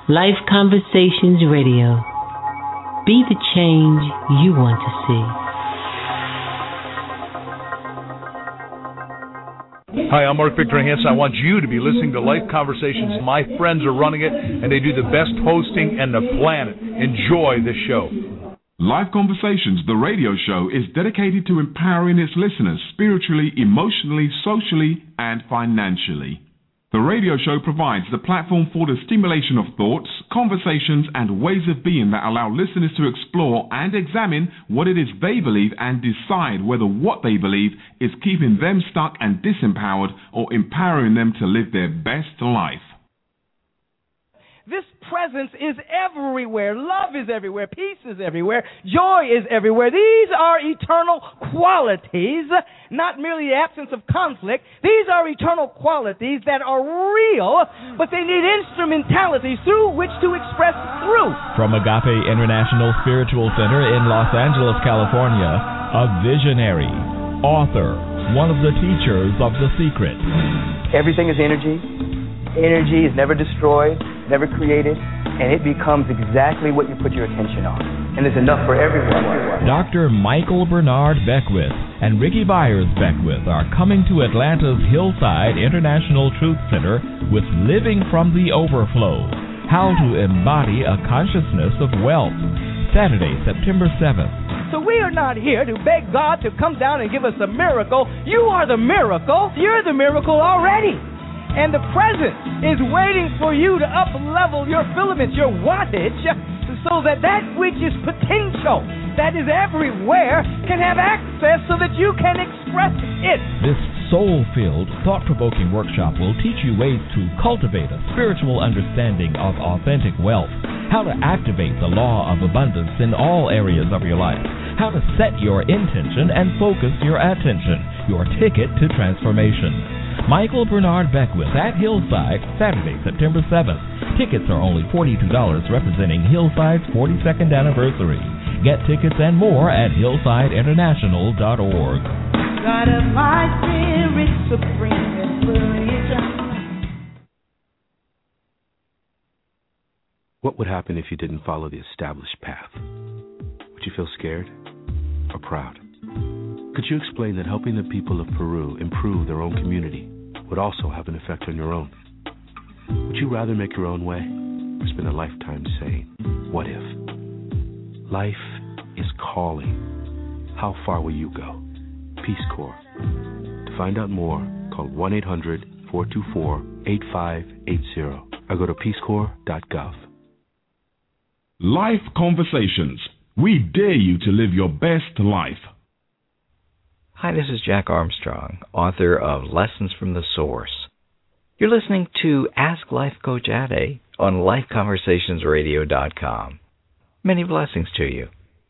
Life Conversations Radio. Be the change you want to see. Hi, I'm Mark Victor Hansen. I want you to be listening to Life Conversations. My friends are running it, and they do the best hosting in the planet. Enjoy the show. Life Conversations, the radio show, is dedicated to empowering its listeners spiritually, emotionally, socially, and financially. The radio show provides the platform for the stimulation of thoughts, conversations, and ways of being that allow listeners to explore and examine what it is they believe and decide whether what they believe is keeping them stuck and disempowered or empowering them to live their best life. This presence is everywhere. Love is everywhere. Peace is everywhere. Joy is everywhere. These are eternal qualities, not merely the absence of conflict. These are eternal qualities that are real, but they need instrumentalities through which to express truth. From Agape International Spiritual Center in Los Angeles, California, a visionary, author, one of the teachers of The Secret. Everything is energy. Energy is never destroyed, never created, and it becomes exactly what you put your attention on. And there's enough for everyone. Dr. Michael Bernard Beckwith and Ricky Byers Beckwith are coming to Atlanta's Hillside International Truth Center with Living from the Overflow, How to Embody a Consciousness of Wealth, Saturday, September 7th. So we are not here to beg God to come down and give us a miracle. You are the miracle. You're the miracle already. And the present is waiting for you to up-level your filaments, your wattage, so that which is potential, that is everywhere, can have access so that you can express it. This soul-filled, thought-provoking workshop will teach you ways to cultivate a spiritual understanding of authentic wealth, how to activate the law of abundance in all areas of your life, how to set your intention and focus your attention, your ticket to transformation. Michael Bernard Beckwith at Hillside, Saturday, September 7th. Tickets are only $42, representing Hillside's 42nd anniversary. Get tickets and more at hillsideinternational.org. God of my spirit, supreme inspiration. What would happen if you didn't follow the established path? Would you feel scared or proud? Could you explain that helping the people of Peru improve their own community would also have an effect on your own? Would you rather make your own way or spend a lifetime saying, what if? Life is calling. How far will you go? Peace Corps. To find out more, call 1-800-424-8580 or go to peacecorps.gov. Life Conversations. We dare you to live your best life. Hi, this is Jack Armstrong, author of Lessons from the Source. You're listening to Ask Life Coach Ade on LifeConversationsRadio.com. Many blessings to you.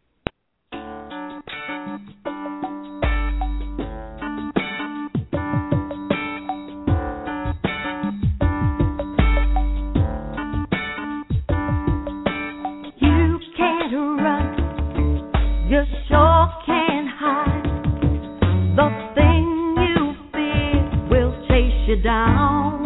You can't run, you sure can't hide. The thing you fear will chase you down.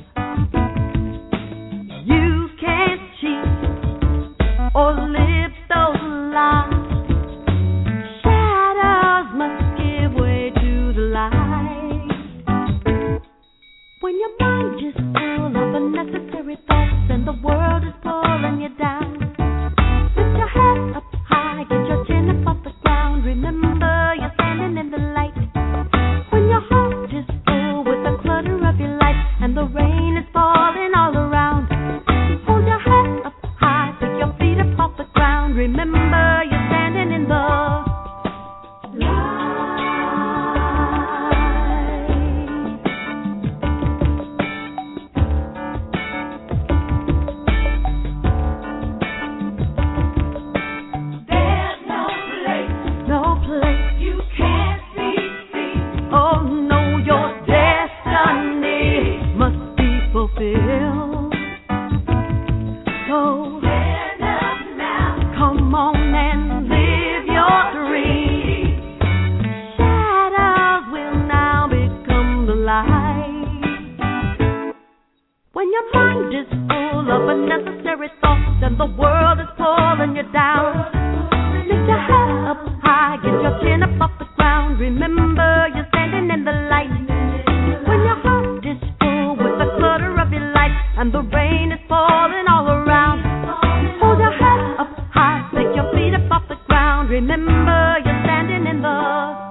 You can't cheat or live those lies. Shadows must give way to the light. When your mind is full of unnecessary thoughts and the world is pulling you down, lift your head up high, get your chin up off the ground. Remember, you're standing in the light. When your heart is full with the clutter of your life and the rain is falling all around, hold your head up high, pick your feet up off the ground. Remember, you're standing in the light. There's no place you can't see. Oh no, your destiny must be fulfilled. So stand up now, come on and live your dream. Shadows will now become the light. When your mind is full full of unnecessary thoughts and the world is pulling you down. Lift your head up high, get your chin up off the ground. Remember you're standing in the light. When your heart is full with the clutter of your life and the rain is falling all around, hold your head up high, pick your feet up off the ground. Remember you're standing in the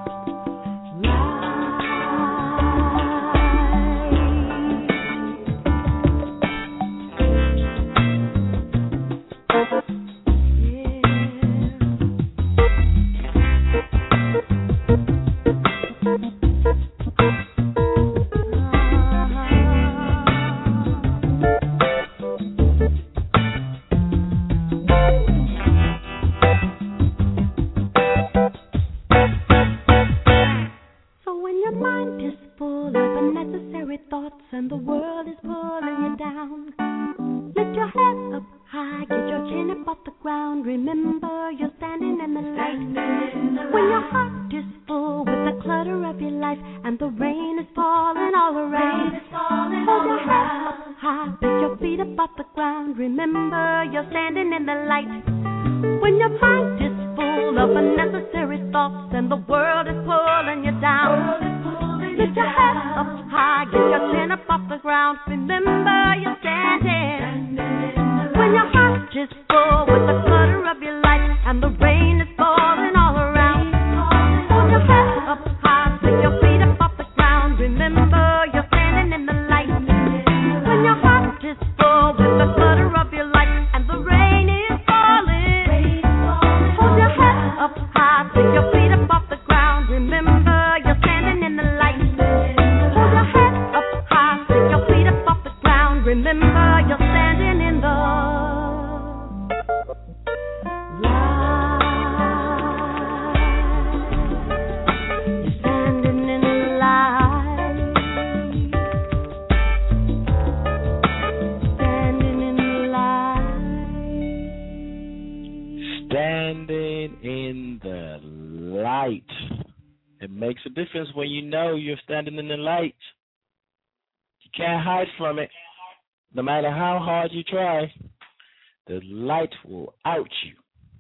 and the world is pulling you down. Lift your head up high, get your chin up off the ground. Remember you're standing in the light. When your heart is full with the clutter of your life and the rain is falling all around, hold your head up high, pick your feet up off the ground. Remember you're standing in the light. When your mind is full of unnecessary thoughts and the world is pulling you down, lift your head up high, get your chin up off the ground. Remember you're standing. When your heart is full with the clutter of your life and the rain is falling all around, hold your head up high, pick your feet up off the ground. Remember you're standing in the light. When your heart is full with the clutter of your life and the rain is falling, hold your head up high, pick your feet up off the ground. Remember you're standing in the light. Remember you're standing in the light. You're standing in the light. Standing in the light. Standing in the light. It makes a difference when you know you're standing in the light. You can't hide from it. No matter how hard you try, the light will out you.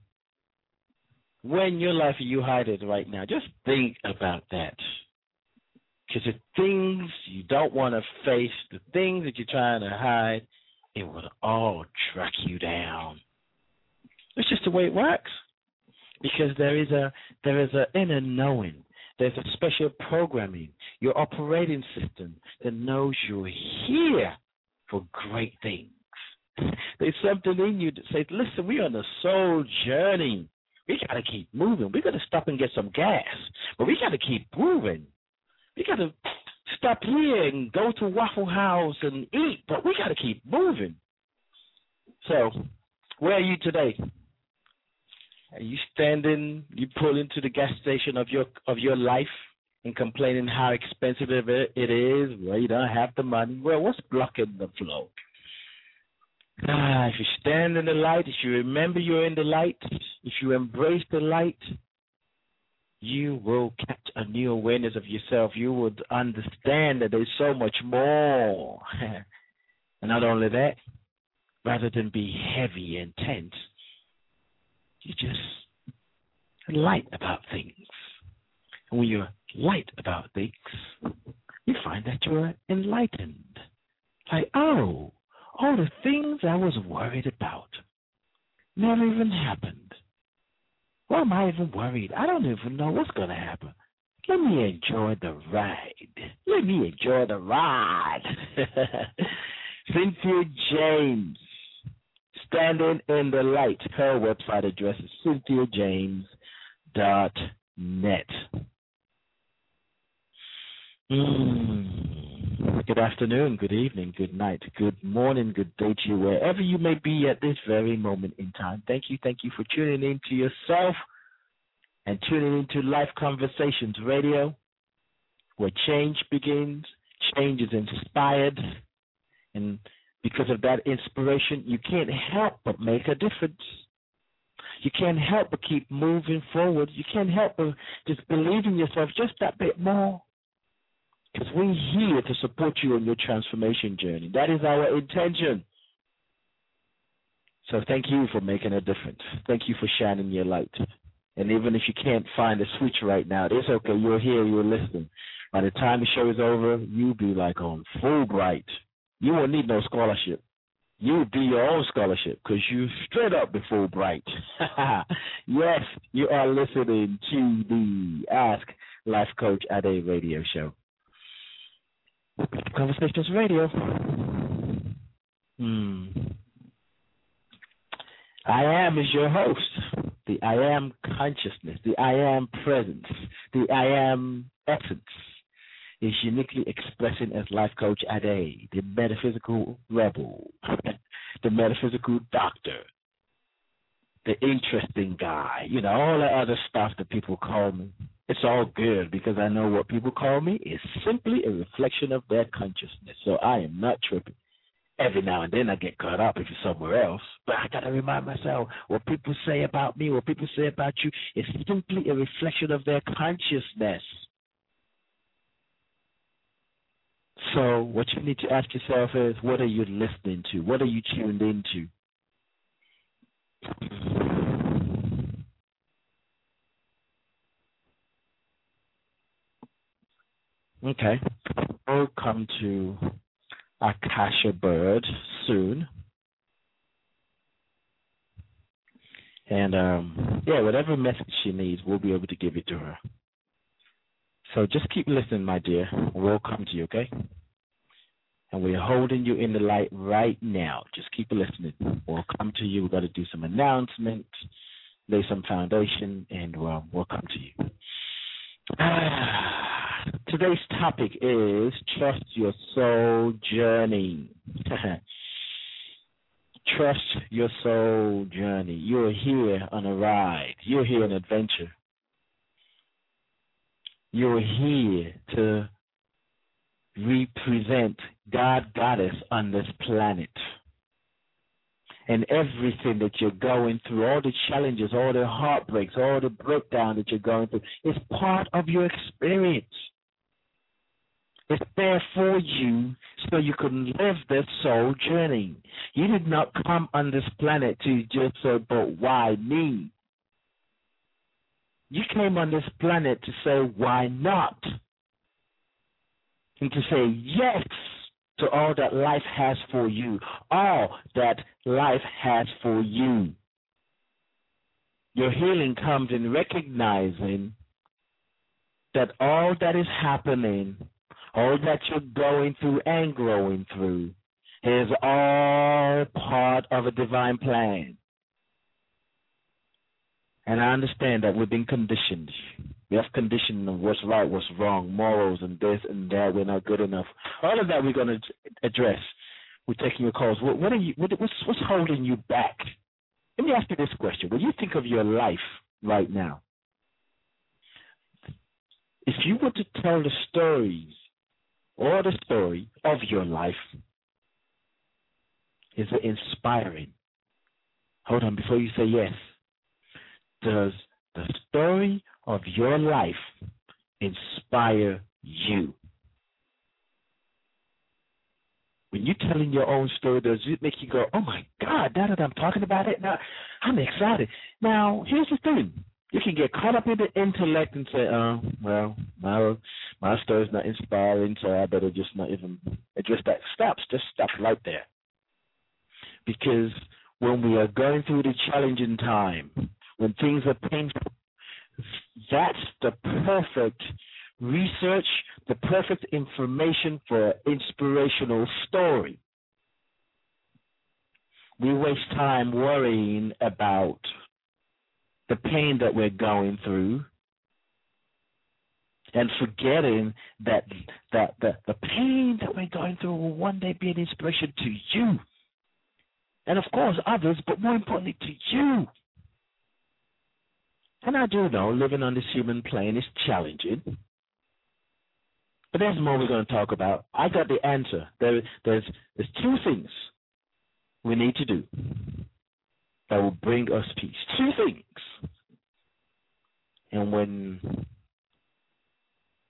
When in your life are you hiding right now? Just think about that. Because the things you don't want to face, the things that you're trying to hide, it will all track you down. It's just the way it works. Because there is a inner knowing. There's a special programming, your operating system that knows you're here for great things. There's something in you that says, listen, we're on a soul journey. We got to keep moving. We got to stop and get some gas, but we got to keep moving. We got to stop here and go to Waffle House and eat, but we got to keep moving. So, where are you today? Are you standing, you pull into the gas station of your life and complaining how expensive it is? Well, you don't have the money. Well, what's blocking the flow? If you stand in the light, if you remember you're in the light, if you embrace the light, you will catch a new awareness of yourself. You would understand that there's so much more. And not only that, rather than be heavy and tense, you just light about things. And when you're light about things, you find that you're enlightened. Like, oh, all the things I was worried about never even happened. Why am I even worried? I don't even know what's going to happen. Let me enjoy the ride. Let me enjoy the ride. Cynthia James, Standing in the Light. Her website address is cynthiajames.net. Good afternoon, good evening, good night, good morning, good day to you, wherever you may be at this very moment in time. Thank you for tuning in to yourself and tuning into Life Conversations Radio, where change begins, change is inspired, and because of that inspiration, you can't help but make a difference. You can't help but keep moving forward. You can't help but just believe in yourself just that bit more. Because we're here to support you on your transformation journey. That is our intention. So thank you for making a difference. Thank you for shining your light. And even if you can't find a switch right now, it's okay. You're here. You're listening. By the time the show is over, you'll be like on Fulbright. You won't need no scholarship. You'll be your own scholarship because you straight up be Fulbright. Yes, you are listening to the Ask Life Coach Ade radio show. Conversations Radio. I am is your host. The I am consciousness, the I am presence, the I am essence is uniquely expressing as Life Coach Ade, the metaphysical rebel, the metaphysical doctor, the interesting guy, all the other stuff that people call me. It's all good because I know what people call me is simply a reflection of their consciousness. So I am not tripping. Every now and then I get caught up if it's somewhere else. But I got to remind myself what people say about me, what people say about you is simply a reflection of their consciousness. So what you need to ask yourself is, what are you listening to? What are you tuned into? Okay. We'll come to Akasha Bird soon. And, whatever message she needs, we'll be able to give it to her. So just keep listening, my dear. We'll come to you, okay? And we're holding you in the light right now. Just keep listening. We'll come to you. We've got to do some announcements, lay some foundation, and we'll come to you. Today's topic is Trust Your Soul Journey. Trust your soul journey. You're here on a ride. You're here on an adventure. You're here to represent God, Goddess on this planet. And everything that you're going through, all the challenges, all the heartbreaks, all the breakdown that you're going through is part of your experience. It's there for you so you can live this soul journey. You did not come on this planet to just say, but why me? You came on this planet to say, why not? And to say yes to all that life has for you. All that life has for you. Your healing comes in recognizing that all that is happening, all that you're going through and growing through, is all part of a divine plan. And I understand that we've been conditioned. We have conditioned of what's right, what's wrong, morals and this and that. We're not good enough. All of that we're going to address. We're taking your calls. What's holding you back? Let me ask you this question. When you think of your life right now, if you were to tell the stories or the story of your life, is it inspiring? Hold on, before you say yes. Does the story of your life inspire you? When you're telling your own story, does it make you go, oh, my God, now that I'm talking about it, now I'm excited. Now, here's the thing. You can get caught up in the intellect and say, my story's not inspiring, so I better just not even address that. Just stop right there. Because when we are going through the challenging time, when things are painful, that's the perfect research, the perfect information for an inspirational story. We waste time worrying about the pain that we're going through and forgetting that the pain that we're going through will one day be an inspiration to you. And, of course, others, but more importantly, to you. And I do know living on this human plane is challenging. But there's more we're going to talk about. I got the answer. There's two things we need to do that will bring us peace. Two things. And when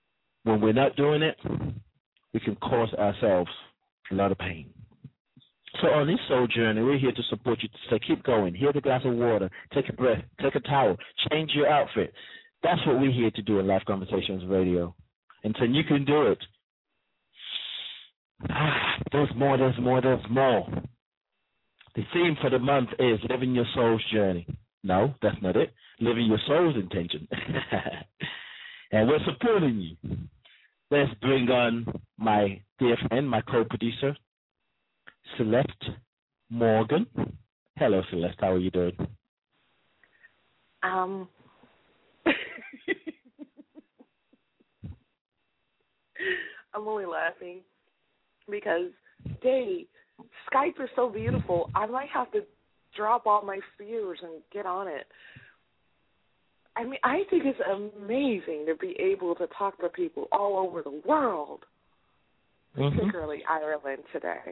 we're not doing it, we can cause ourselves a lot of pain. So on this soul journey, we're here to support you to say, keep going. Here's a glass of water. Take a breath. Take a towel. Change your outfit. That's what we're here to do in Life Conversations Radio. And so you can do it. There's more, there's more, there's more. The theme for the month is living your soul's journey. No, that's not it. Living your soul's intention. And we're supporting you. Let's bring on my dear friend, my co-producer, Celeste Morgan. Hello, Celeste. How are you doing? I'm only laughing because, Dave, Skype is so beautiful. I might have to drop all my fears and get on it. I mean, I think it's amazing to be able to talk to people all over the world, particularly Ireland today.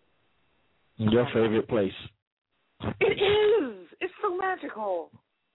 Your favorite place. It is. It's so magical.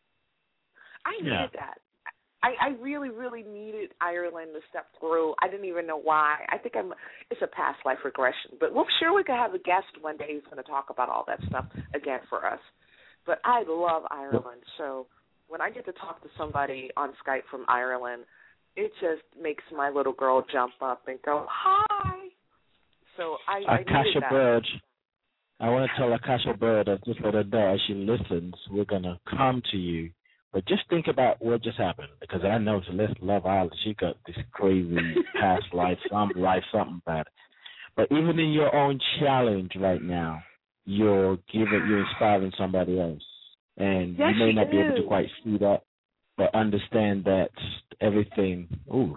I needed that. I really, really needed Ireland to step through. I didn't even know why. I think it's a past life regression. But I'm sure we could have a guest one day who's going to talk about all that stuff again for us. But I love Ireland. So when I get to talk to somebody on Skype from Ireland, it just makes my little girl jump up and go, hi. So I needed that. Bird. I want to tell Akasha Bird, just let her know as she listens, we're going to come to you. But just think about what just happened, because I know Celeste love Ireland. She got this crazy past life, something about it. But even in your own challenge right now, you're inspiring somebody else. And you may not be able to quite see that, but understand that everything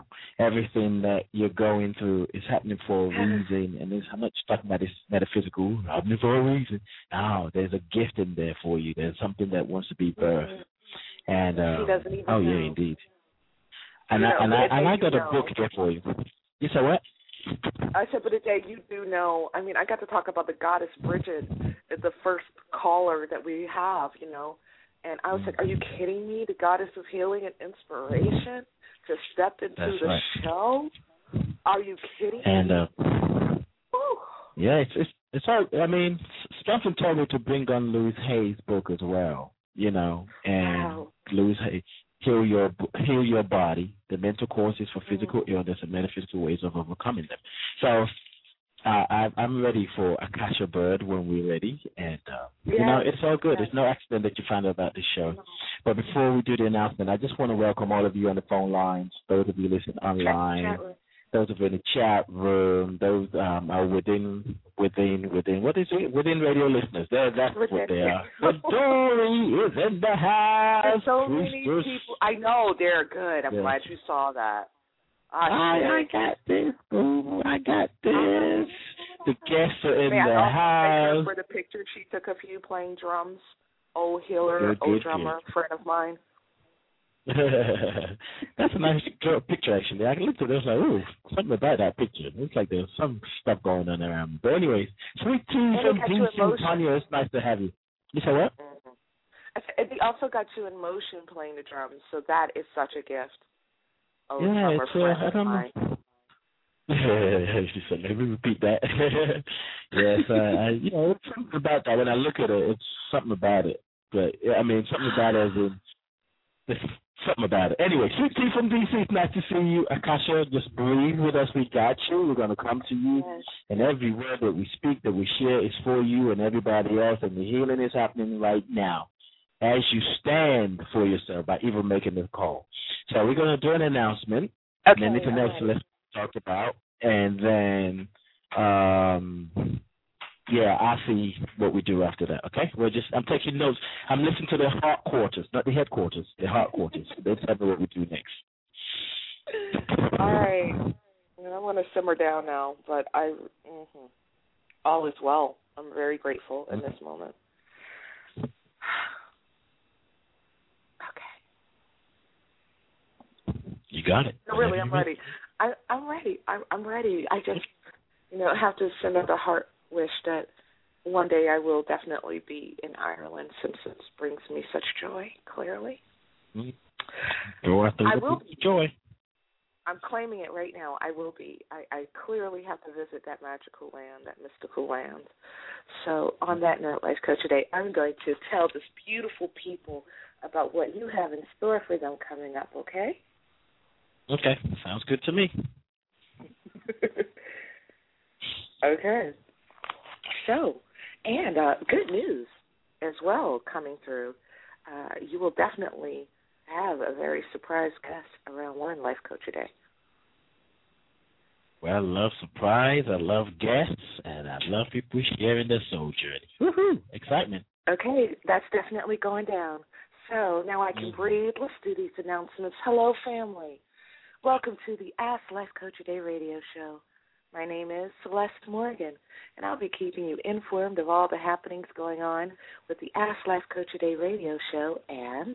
that you're going through is happening for a reason. And I'm not just talking about this metaphysical, happening for a reason. No, there's a gift in there for you. There's something that wants to be birthed. And she doesn't even know. Yeah, indeed. And I got a book there for you. You said what? I said, but today you do know. I mean, I got to talk about the goddess Bridget, the first caller that we have, And I was like, are you kidding me? The goddess of healing and inspiration just stepped into the show? Are you kidding me? Yeah, it's all. I mean, Stephen told me to bring on Louise Hay's book as well. And Louise Hay, Heal Your Body, the mental causes for physical illness and metaphysical ways of overcoming them. So I'm ready for Akasha Bird when we're ready. And, it's all good. It's no accident that you found out about this show. But before we do the announcement, I just want to welcome all of you on the phone lines, those of you listening online, those of you in the chat room, those are within radio listeners. That's what they are. But Dory is in the house. There's so many people. I know, they're good. I'm glad you saw that. I got this. Ooh, I got this. The guests are in the house. For the picture she took of you playing drums. Old healer, old drummer, friend of mine. That's a nice picture, actually. I looked at it, I was like, ooh, something about that picture. It looks like there's some stuff going on around. But anyways, Sweet Tea from DC, Tanya, it's nice to have you. You said what? It also got you in motion playing the drums, so that is such a gift. Oh, yeah, it's, I don't know. She said, let me repeat that. Yes, it's something about that. When I look at it, it's something about it. But, I mean, something about it as in, something about it. Anyway, Sweet Tea from DC, it's nice to see you. Akasha, just breathe with us. We got you. We're going to come to you. Yes. And every word that we speak, that we share is for you and everybody else. And the healing is happening right now as you stand for yourself by even making the call. So we're going to do an announcement. Okay, and anything else let's talk about. And then, I'll see what we do after that, okay? I'm taking notes. I'm listening to the heart quarters, not the headquarters, the heart quarters. They tell me what we do next. All right. I want to simmer down now, but all is well. I'm very grateful in this moment. You got it. No, really, I'm ready. I'm ready. I'm ready. I just, have to send out a heart wish that one day I will definitely be in Ireland, since it brings me such joy, clearly. Go after joy. I'm claiming it right now. I will be. I clearly have to visit that magical land, that mystical land. So on that note, Life Coach today, I'm going to tell this beautiful people about what you have in store for them coming up, okay? Okay, sounds good to me. Okay. So, and good news as well coming through. You will definitely have a very surprise guest around one Life Coach today. Well, I love surprise, I love guests, and I love people sharing their soul journey. Woohoo! Excitement. Okay, that's definitely going down. So now I can breathe. Let's do these announcements. Hello, family. Welcome to the Ask Life Coach Today radio show. My name is Celeste Morgan, and I'll be keeping you informed of all the happenings going on with the Ask Life Coach Today radio show and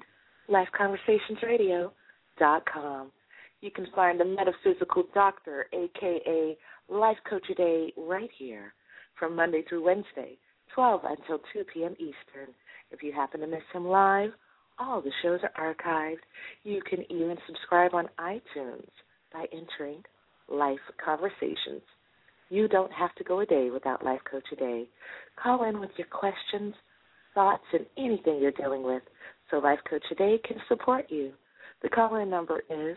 LifeConversationsRadio.com. You can find the Metaphysical Doctor, a.k.a. Life Coach Today, right here from Monday through Wednesday, 12 until 2 p.m. Eastern. If you happen to miss him live, all the shows are archived. You can even subscribe on iTunes by entering Life Conversations. You don't have to go a day without Life Coach Today. Call in with your questions, thoughts, and anything you're dealing with so Life Coach Today can support you. The call-in number is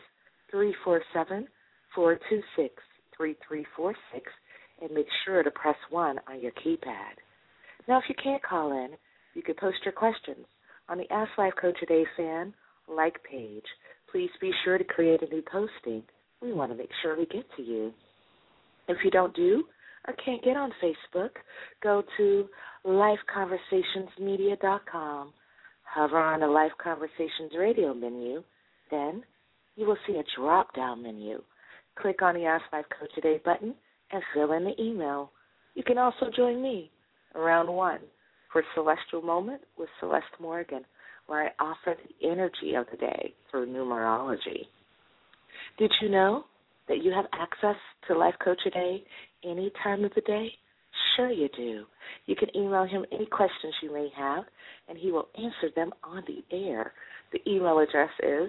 347-426-3346, and make sure to press 1 on your keypad. Now, if you can't call in, you can post your questions on the Ask Life Coach Today fan like page. Please be sure to create a new posting. We want to make sure we get to you. If you don't do or can't get on Facebook, go to lifeconversationsmedia.com. Hover on the Life Conversations radio menu. Then you will see a drop-down menu. Click on the Ask Life Coach Today button and fill in the email. You can also join me around 1 for Celestial Moment with Celeste Morgan, where I offer the energy of the day through numerology. Did you know that you have access to Life Coach Today any time of the day? Sure you do. You can email him any questions you may have, and he will answer them on the air. The email address is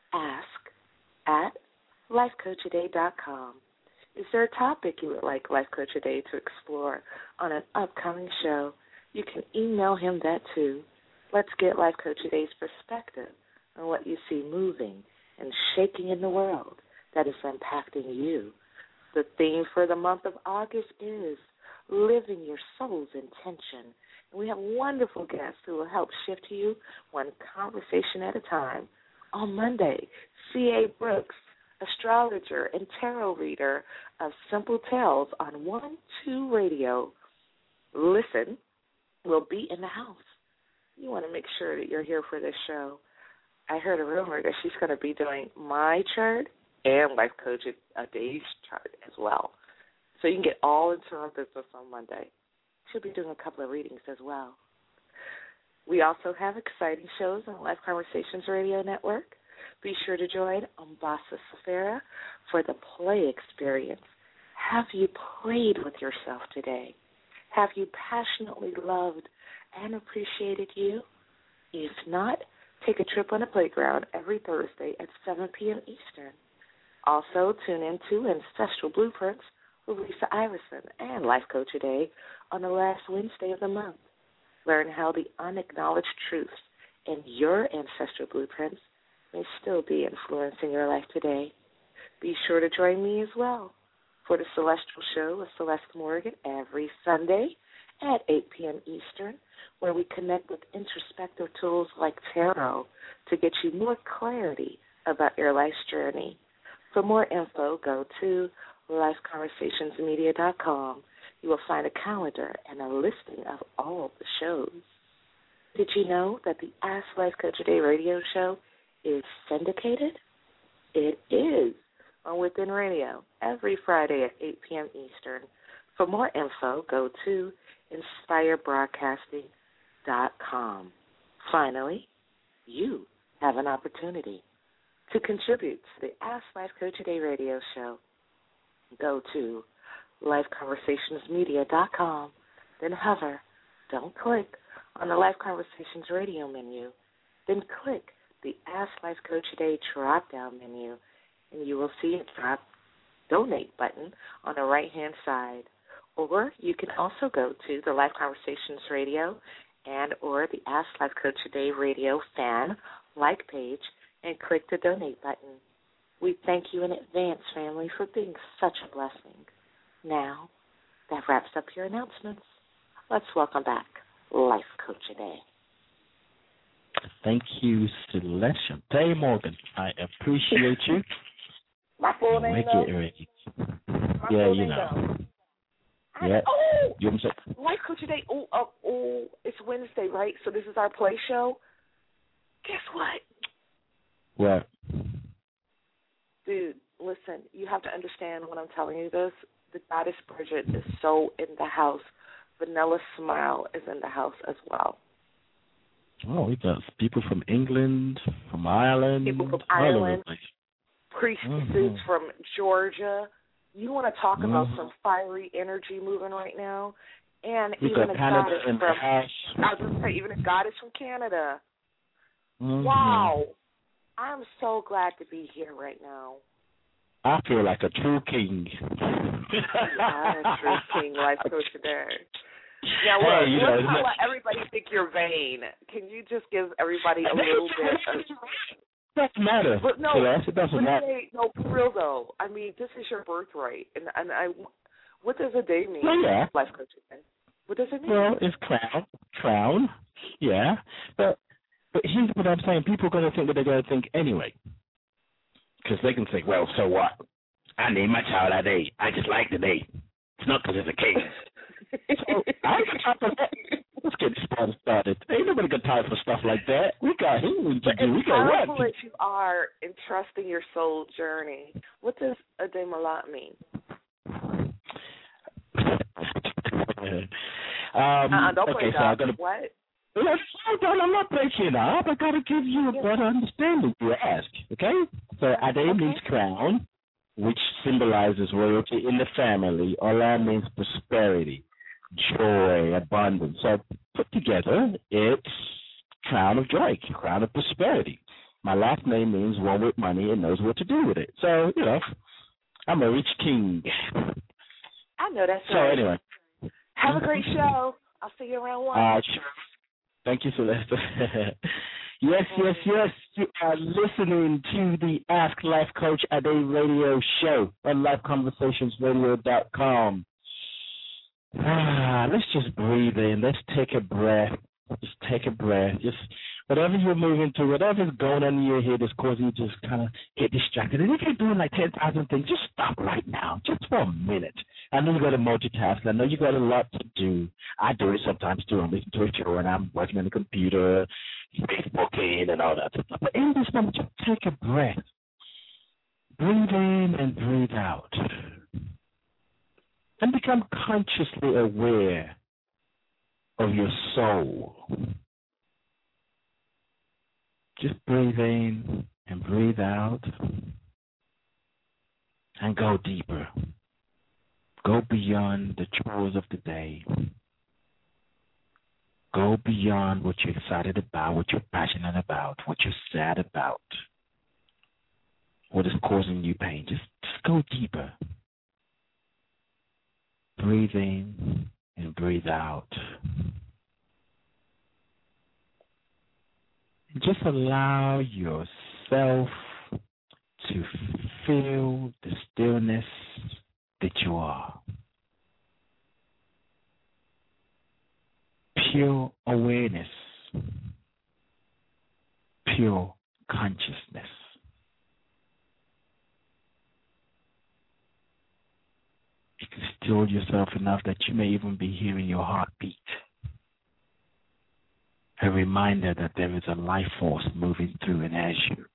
ask@lifecoachtoday.com. Is there a topic you would like Life Coach Today to explore on an upcoming show? You can email him that too. Let's get Life Coach Today's perspective on what you see moving and shaking in the world that is impacting you. The theme for the month of August is living your soul's intention. And we have wonderful guests who will help shift you one conversation at a time. On Monday, C.A. Brooks, astrologer and tarot reader of Simple Tales on 1-2 Radio, Listen, will be in the house. You want to make sure that you're here for this show. I heard a rumor that she's going to be doing my chart and Life Coach a Day's chart as well. So you can get all into her business on Monday. She'll be doing a couple of readings as well. We also have exciting shows on Life Conversations Radio Network. Be sure to join Umbasa Safira for the play experience. Have you played with yourself today? Have you passionately loved and appreciated you? If not, take a trip on the playground every Thursday at 7 p.m. Eastern. Also, tune in to Ancestral Blueprints with Lisa Iverson and Life Coach Today on the last Wednesday of the month. Learn how the unacknowledged truths in your ancestral blueprints may still be influencing your life today. Be sure to join me as well for the Celestial Show with Celeste Morgan every Sunday at 8 p.m. Eastern, where we connect with introspective tools like tarot to get you more clarity about your life's journey. For more info, go to lifeconversationsmedia.com. You will find a calendar and a listing of all the shows. Did you know that the Ask Life Coach Today radio show is syndicated? It is on Within Radio every Friday at 8 p.m. Eastern. For more info, go to inspirebroadcasting.com. Finally, you have an opportunity to contribute to the Ask Life Coach Today radio show. Go to lifeconversationsmedia.com, then hover, don't click, on the Life Conversations radio menu, then click the Ask Life Coach Today drop-down menu, and you will see a drop donate button on the right-hand side. Or you can also go to the Life Conversations Radio and or the Ask Life Coach Today Radio fan like page and click the donate button. We thank you in advance, family, for being such a blessing. Now, that wraps up your announcements. Let's welcome back Life Coach Today. Thank you, Celeste Day Morgan. I appreciate you. My full name, Yeah, you know. Yeah. Oh, you know what I'm Life Coach Today. Oh, it's Wednesday, right? So this is our play show. Guess what? What? Dude, listen, you have to understand when I'm telling you this. The Goddess Bridget is so in the house. Vanilla Smile is in the house as well. Oh, we got people from England, from Ireland. People from Ireland. Priestesses from Georgia. You want to talk about some fiery energy moving right now? And we even got a Canada goddess in from, the house. I was going to say, even a goddess from Canada. Wow. I'm so glad to be here right now. I feel like a true king. I'm a true king, Life Coach Today. Now, hey, let's not let everybody think you're vain. Can you just give everybody a little bit of... Doesn't matter. But no, it doesn't matter. No, for real though. I mean, this is your birthright, and what does a day mean? Well, yeah. Life Coach Today. What does it mean? Well, it's crown. Yeah, but here's what I'm saying. People are going to think what they're going to think anyway, because they can say, well, so what? I named my child that day. I just like the day. It's not because it's a cake. So let's get started. Ain't nobody got time for stuff like that. We got healing to do. We got powerful that you are in trusting your soul journey. What does Ade Malat mean? Don't okay, break so up. I'm What? I'm not breaking up. I got to give you a better understanding. You ask, okay? So Ade means crown, which symbolizes royalty in the family. Ola means prosperity, joy, abundance. So put together, it's crown of joy, crown of prosperity. My last name means one with money and knows what to do with it. So, I'm a rich king. I know that's so right. So anyway. Have a great show. I'll see you around 1. Sure. Thank you, Celeste. Yes. You are listening to the Ask Life Coach Ade radio show on LifeConversationsRadio.com. Let's just breathe in. Let's take a breath. Just take a breath. Just whatever you're moving through, whatever's going on in your head is causing you to just kind of get distracted. And if you're doing like 10,000 things, just stop right now, just for a minute. I know you got to multitask. I know you got a lot to do. I do it sometimes too. I'm listening to a show and I'm working on the computer, Facebooking and all that stuff. But in this moment, just take a breath. Breathe in and breathe out. And become consciously aware of your soul. Just breathe in and breathe out and go deeper. Go beyond the chores of the day. Go beyond what you're excited about, what you're passionate about, what you're sad about, what is causing you pain. Just go deeper. Breathe in and breathe out. Just allow yourself to feel the stillness that you are. Pure awareness, pure consciousness. You can still yourself enough that you may even be hearing your heartbeat. A reminder that there is a life force moving through and as you.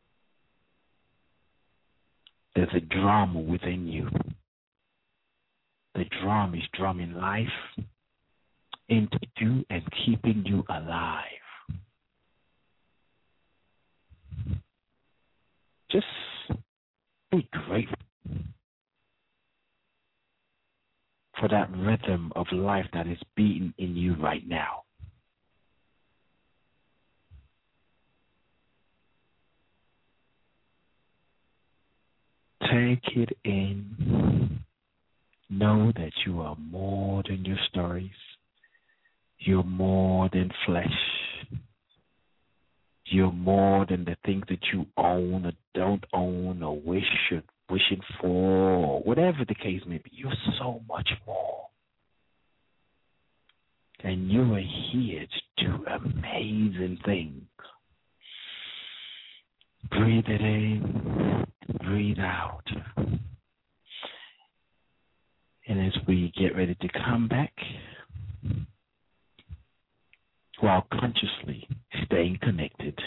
There's a drum within you. The drum is drumming life into you and keeping you alive. Just be grateful for that rhythm of life that is beating in you right now. Take it in. Know that you are more than your stories. You're more than flesh. You're more than the things that you own or don't own or wishing for, or whatever the case may be. You're so much more. And you are here to do amazing things. Breathe it in, breathe out. And as we get ready to come back, while consciously staying connected,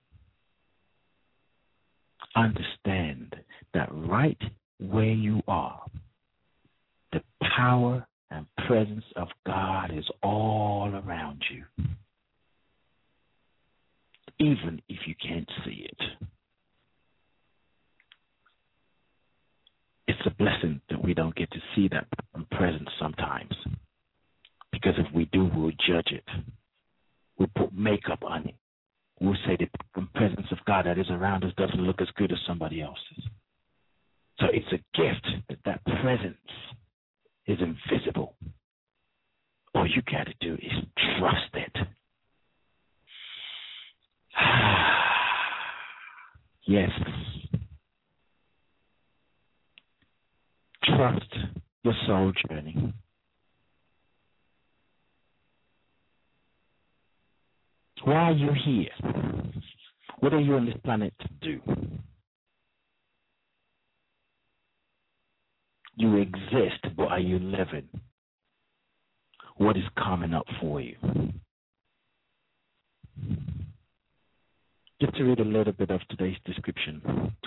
understand that right where you are, the power and presence of God is all around you, even if you can't see it. It's a blessing that we don't get to see that presence sometimes, because if we do, we'll judge it. We'll put makeup on it. We'll say that the presence of God that is around us doesn't look as good as somebody else's. So it's a gift that presence is invisible. All you got to do is trust it. Yes. Trust your soul journey. Why are you here? What are you on this planet to do? You exist, but are you living? What is coming up for you? Just to read a little bit of today's description.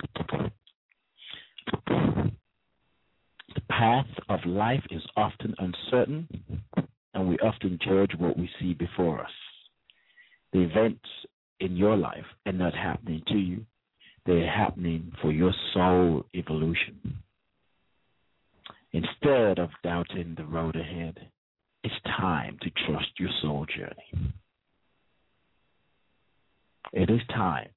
The path of life is often uncertain, and we often judge what we see before us. The events in your life are not happening to you. They're happening for your soul evolution. Instead of doubting the road ahead, it's time to trust your soul journey. It is time.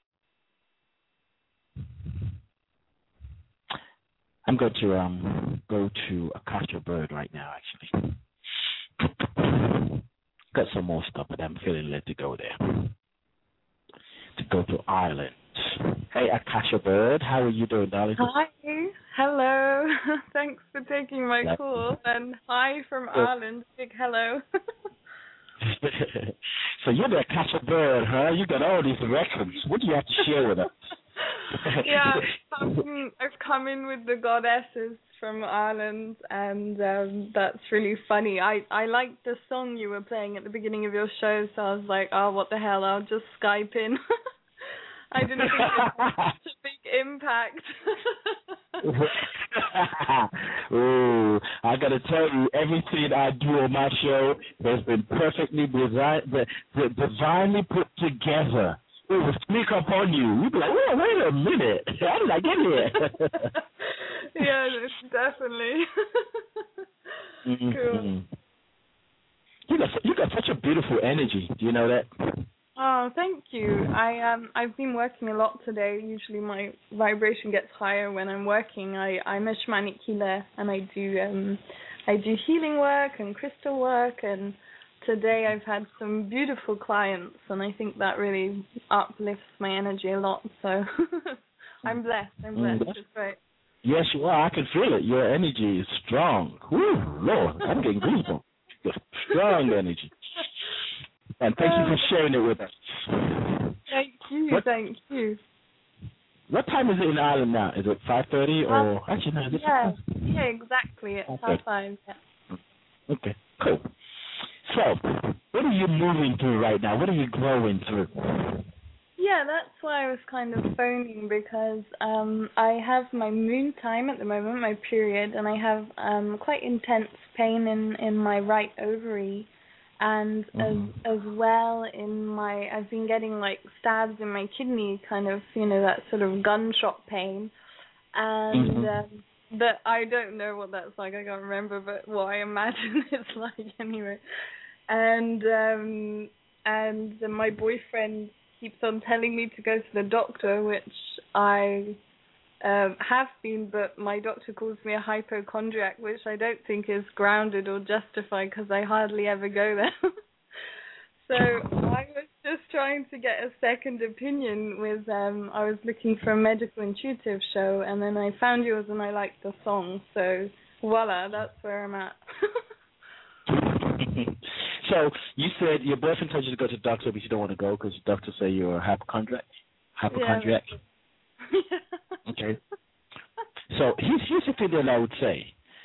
I'm going to go to Akasha Bird right now, actually. Got some more stuff, but I'm feeling led to go there. To go to Ireland. Hey, Akasha Bird, how are you doing, darling? Hi. Hello. Thanks for taking my call. And hi from Ireland. Big hello. So you're the Akasha Bird, huh? You got all these records. What do you have to share with us? Yeah, I've come in with the goddesses from Ireland, and that's really funny. I liked the song you were playing at the beginning of your show, so I was like, oh, what the hell, I'll just Skype in. I didn't think it had such a big impact. Ooh, I got to tell you, everything I do on my show has been perfectly divinely put together. It will sneak up on you. You'd be like, oh, wait a minute. How did I get here? Yeah, definitely. Cool. You got such a beautiful energy. Do you know that? Oh, thank you. I've been working a lot today. Usually my vibration gets higher when I'm working. I'm a shamanic healer, and I do healing work and crystal work, and today I've had some beautiful clients, and I think that really uplifts my energy a lot. So I'm blessed. It's great. Yes, you are. I can feel it. Your energy is strong. Woo, Lord, I'm getting goosebumps. Strong energy. And thank you for sharing it with us. Thank you. Thank you. What time is it in Ireland now? Is it 5:30 or actually no? Yeah, exactly. It's 5:30. Yeah. Okay, cool. So, what are you moving through right now? What are you growing through? Yeah, that's why I was kind of phoning, because I have my moon time at the moment, my period, and I have quite intense pain in my right ovary. And as well I've been getting like stabs in my kidney, kind of, that sort of gunshot pain. And but I don't know what that's like, I can't remember, but what I imagine it's like anyway. And my boyfriend keeps on telling me to go to the doctor, which I have been, but my doctor calls me a hypochondriac, which I don't think is grounded or justified because I hardly ever go there. So I was just trying to get a second opinion with, I was looking for a medical intuitive show, and then I found yours and I liked the song. So voila, that's where I'm at. So you said your boyfriend told you to go to the doctor, but you don't want to go because the doctor say you're a hypochondriac? Hypochondriac? Yeah. Okay. So here's the thing that I would say.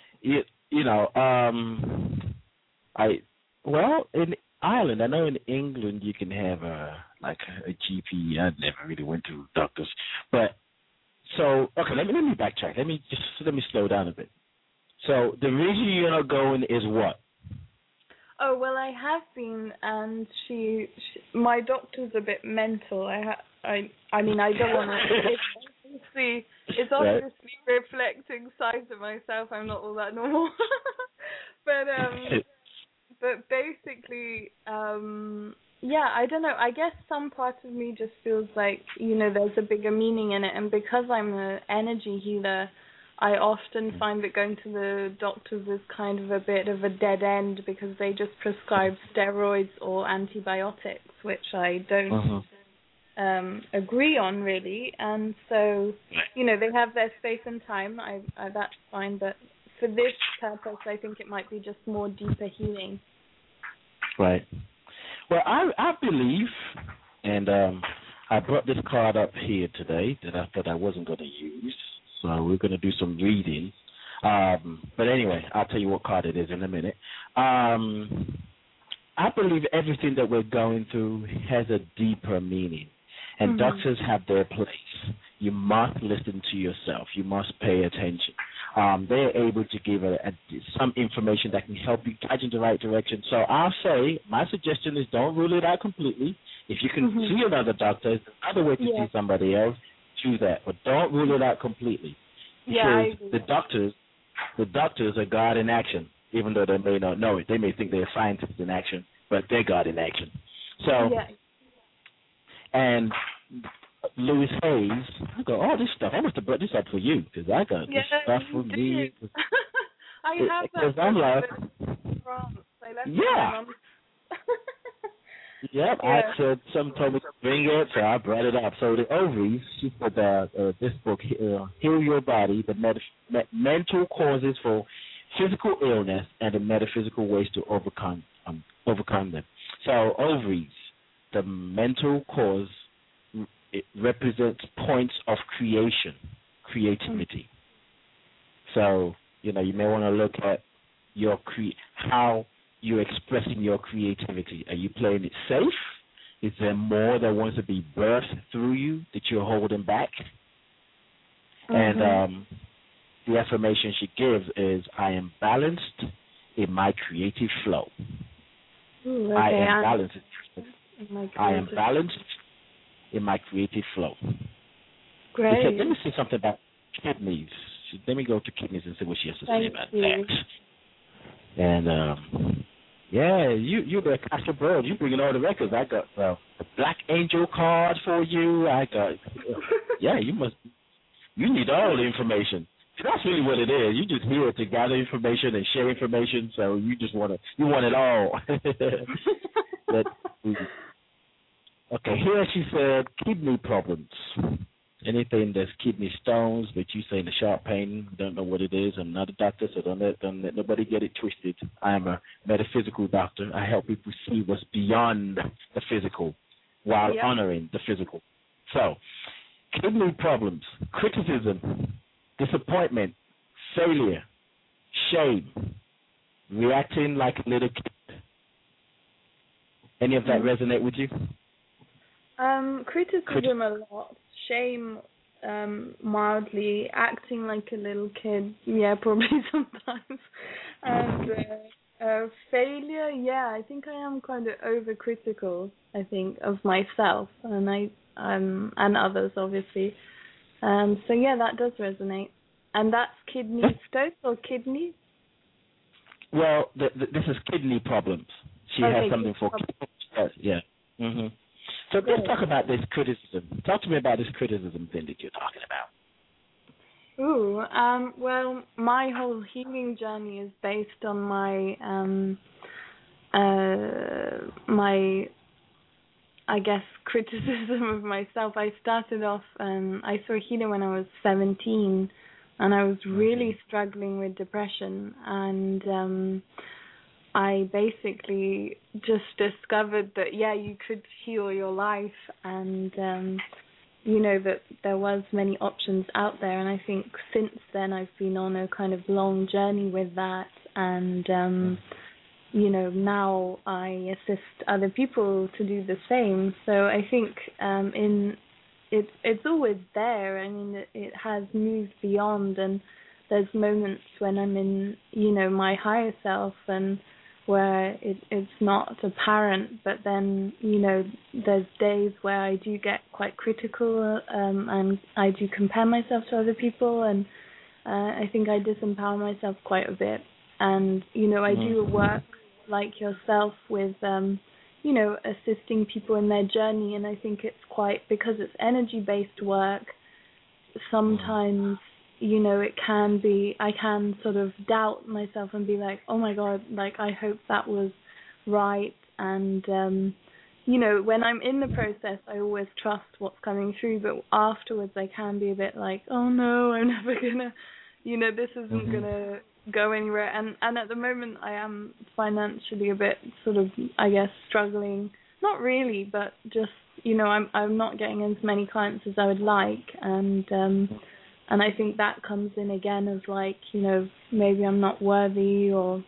In Ireland, I know in England you can have a GP. I never really went to doctors, but so okay. Let me backtrack. Let me slow down a bit. So the reason you're not going is what? Oh well, I have been, and my doctor's a bit mental. I mean, I don't want to see. It's obviously reflecting sides of myself. I'm not all that normal, but basically, I don't know. I guess some part of me just feels like, there's a bigger meaning in it. And because I'm an energy healer, I often find that going to the doctors is kind of a bit of a dead end because they just prescribe steroids or antibiotics, which I don't agree on, really. And so, they have their space and time. That's fine. But for this purpose, I think it might be just more deeper healing. Right. Well, I believe, and I brought this card up here today that I thought I wasn't going to use, so we're going to do some reading. But anyway, I'll tell you what card it is in a minute. I believe everything that we're going through has a deeper meaning, and doctors have their place. You must listen to yourself. You must pay attention. They're able to give some information that can help you guide you in the right direction. So I'll say my suggestion is don't rule it out completely. If you can see another doctor, it's another way to see somebody else, choose that. But don't rule it out completely. Because the doctors are God in action, even though they may not know it. They may think they're scientists in action, but they're God in action. So, and Louis Hayes, I go, this stuff, I must have brought this up for you, because I got this stuff for me. I have that. Because I'm like, I said, some told me to bring it, so I brought it up. So the ovaries, she said this book, Heal Your Body, the mental causes for physical illness and the metaphysical ways to overcome them. So ovaries, the mental cause, it represents points of creativity. So, you may want to look at your how you're expressing your creativity. Are you playing it safe? Is there more that wants to be birthed through you that you're holding back? And the affirmation she gives is, I am balanced in my creative flow. I am balanced. I am balanced in my creative flow. Great. Said, let me say something about kidneys. Let me go to kidneys and see what she has to say about that. And you're the Akasha Bird. You're bringing all the records. I got the Black Angel card for you. I got you need all the information. That's really what it is. You're just here to gather information and share information. So you just want it all. Okay, here she said kidney problems. Anything that's kidney stones, but you say the sharp pain, don't know what it is. I'm not a doctor, so don't let nobody get it twisted. I am a metaphysical doctor. I help people see what's beyond the physical while honoring the physical. So, kidney problems, criticism, disappointment, failure, shame, reacting like a little kid. Any of that resonate with you? Criticism a lot. Shame, mildly. Acting like a little kid, probably sometimes. And failure, I think I am kind of overcritical, I think, of myself and and others, obviously. That does resonate. And that's kidney stones or kidney? Well, this is kidney problems. She has something for kidney. So let's talk about this criticism. Talk to me about this criticism thing that you're talking about. Well, my whole healing journey is based on my I guess, criticism of myself. I started off, I saw a healer when I was 17, and I was really struggling with depression, and I basically just discovered that, you could heal your life, and that there was many options out there. And I think since then I've been on a kind of long journey with that, and now I assist other people to do the same. So I think it's always there. I mean, it has moved beyond, and there's moments when I'm in my higher self and where it's not apparent, but then, there's days where I do get quite critical, and I do compare myself to other people, and I think I disempower myself quite a bit. And, I do work like yourself with, assisting people in their journey, and I think it's because it's energy-based work, sometimes it can be, I can sort of doubt myself and be like, oh my God, I hope that was right. And, when I'm in the process, I always trust what's coming through, but afterwards I can be a bit like, oh no, I'm never gonna, this isn't gonna go anywhere. And at the moment I am financially a bit sort of, I guess, struggling. Not really, but just, I'm not getting as many clients as I would like, and I think that comes in again as maybe I'm not worthy, or,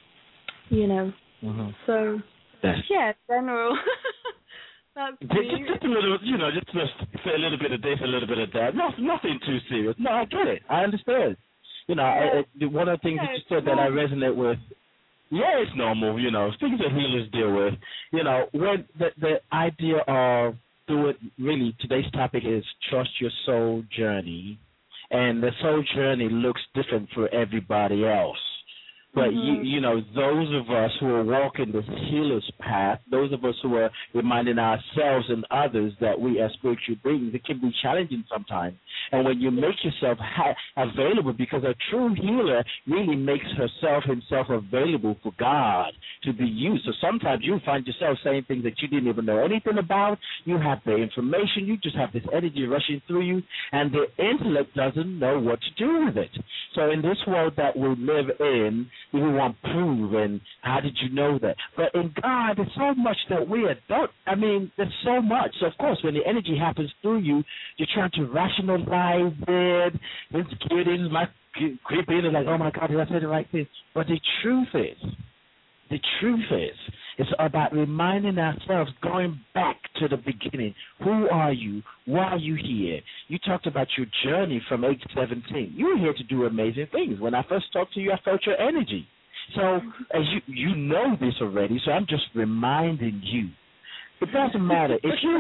so, general. That's just a little, just say a little bit of this, a little bit of that. Nothing too serious. No, I get it. I understand. One of the things that you said that I resonate with, it's normal, things that healers deal with. When the idea of really today's topic is trust your soul journey. And the soul journey looks different for everybody else. But, those of us who are walking this healer's path, those of us who are reminding ourselves and others that we are spiritual beings, it can be challenging sometimes. And when you make yourself available, because a true healer really makes himself available for God to be used. So sometimes you find yourself saying things that you didn't even know anything about. You have the information. You just have this energy rushing through you, and the intellect doesn't know what to do with it. So in this world that we live in, we want proof, and how did you know that? But in God, there's so much that we don't. I mean, there's so much. So, of course, when the energy happens through you, you're trying to rationalize it. Insecurities might creep in and oh, my God, did I say the right thing? But the truth is, it's about reminding ourselves, going back to the beginning. Who are you? Why are you here? You talked about your journey from age 17. You were here to do amazing things. When I first talked to you, I felt your energy. So as you know this already, so I'm just reminding you. It doesn't matter. If you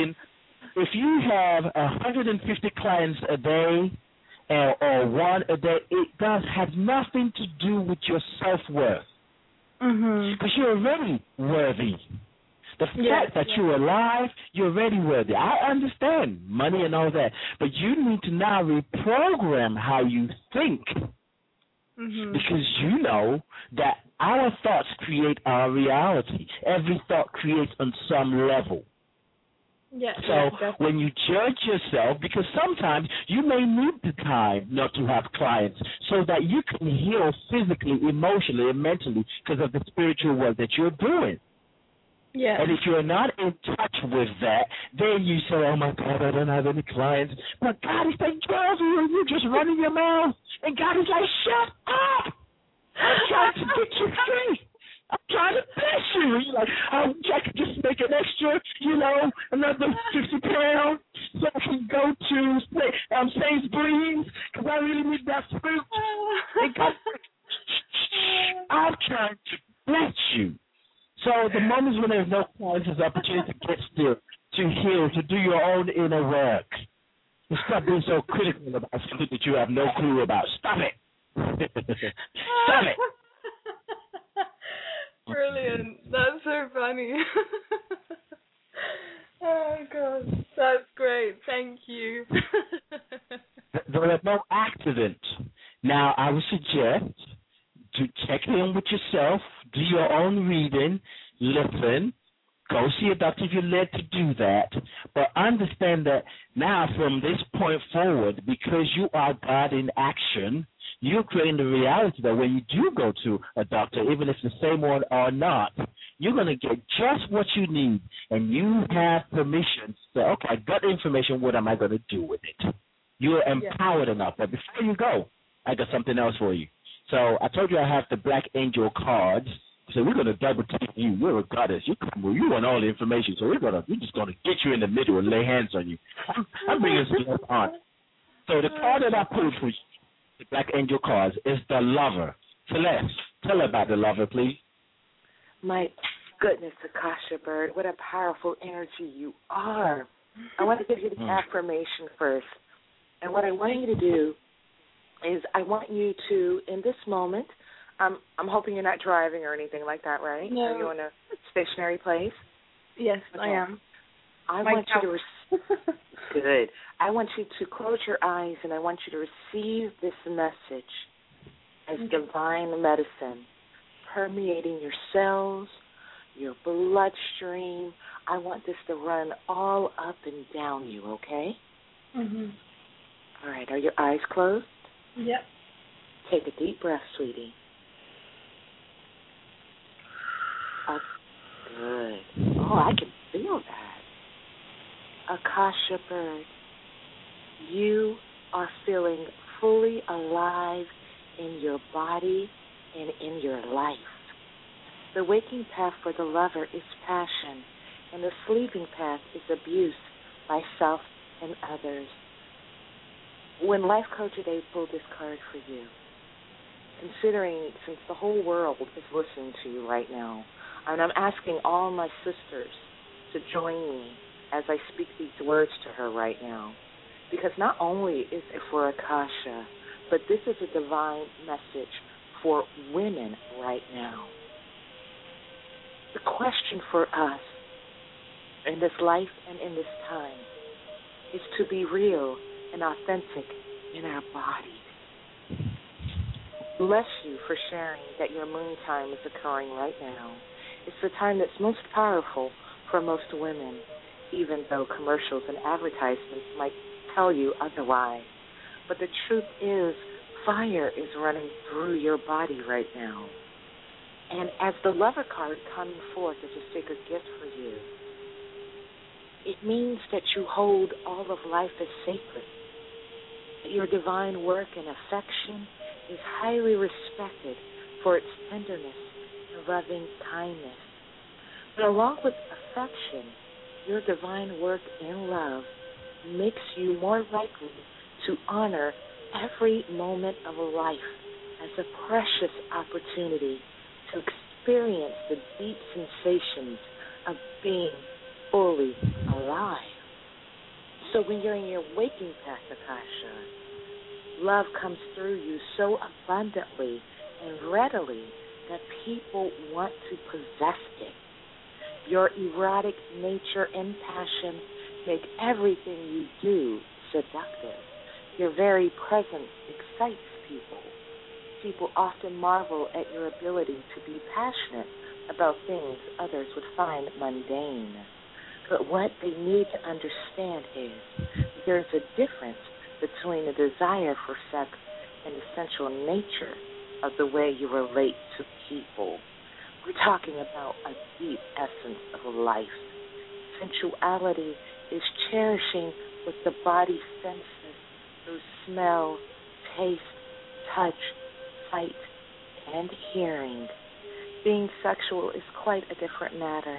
have 150 clients a day or one a day, it has nothing to do with your self-worth. Because you're already worthy. The fact that you're alive, you're already worthy. I understand money and all that, but you need to now reprogram how you think. Because you know that our thoughts create our reality. Every thought creates on some level. When you judge yourself, because sometimes you may need the time not to have clients so that you can heal physically, emotionally, and mentally because of the spiritual work that you're doing. And if you're not in touch with that, then you say, oh, my God, I don't have any clients. But God is taking care of you, and you're just running your mouth. And God is like, shut up. I'm trying to get you free. I'm trying to bless you. You're like, I could just make an extra, another 50 pounds so I can go to Sainsbury's because I really need that fruit. And God, I'm trying to bless you. So the moments when there's no clients is an opportunity to get still, to heal, to do your own inner work. And stop being so critical about something that you have no clue about. Stop it. Stop it. Brilliant. That's so funny. Oh, God. That's great. Thank you. there are no accidents. Now, I would suggest to check in with yourself, do your own reading, listen, go see a doctor if you're led to do that. But understand that now from this point forward, because you are God in action, you're creating the reality that when you do go to a doctor, even if it's the same one or not, you're going to get just what you need. And you have permission to say, okay, I got the information, what am I going to do with it? You're empowered enough. But before you go, I got something else for you. So I told you I have the Black Angel cards. So we're going to double tap you. You're a goddess. You want all the information. So we're just going to get you in the middle and lay hands on you. I'm bringing stuff on. So the card that I pulled for you, the Black Angel cards, is the Lover. Celeste, tell her about the Lover, please. My goodness, Akasha Bird, what a powerful energy you are. I want to give you the affirmation first. And what I want you to do is I want you to, in this moment, I'm hoping you're not driving or anything like that, right? No. Are you in a stationary place? Yes, okay. I am. I want you to good. I want you to close your eyes and I want you to receive this message as divine medicine permeating your cells, your bloodstream. I want this to run all up and down you, okay? Mhm. All right, are your eyes closed? Yep. Take a deep breath, sweetie. Good. Oh, I can feel that. Akasha Bird, you are feeling fully alive in your body and in your life. The waking path for the Lover is passion, and the sleeping path is abuse by self and others. When Life Coach today pulled this card for you, considering since the whole world is listening to you right now, and I'm asking all my sisters to join me as I speak these words to her right now, because not only is it for Akasha, but this is a divine message for women right now. The question for us in this life and in this time is to be real and authentic in our bodies. Bless you for sharing that your moon time is occurring right now. It's the time that's most powerful for most women, even though commercials and advertisements might tell you otherwise. But the truth is, fire is running through your body right now. And as the Lover card coming forth as a sacred gift for you, it means that you hold all of life as sacred. That your divine work and affection is highly respected for its tenderness and loving kindness. But along with affection, your divine work in love makes you more likely to honor every moment of life as a precious opportunity to experience the deep sensations of being fully alive. So when you're in your waking path, Akasha, love comes through you so abundantly and readily that people want to possess it. Your erotic nature and passion make everything you do seductive. Your very presence excites people. People often marvel at your ability to be passionate about things others would find mundane. But what they need to understand is there's a difference between the desire for sex and the sensual nature of the way you relate to people. We're talking about a deep essence of life. Sensuality is cherishing what the body senses through smell, taste, touch, sight, and hearing. Being sexual is quite a different matter.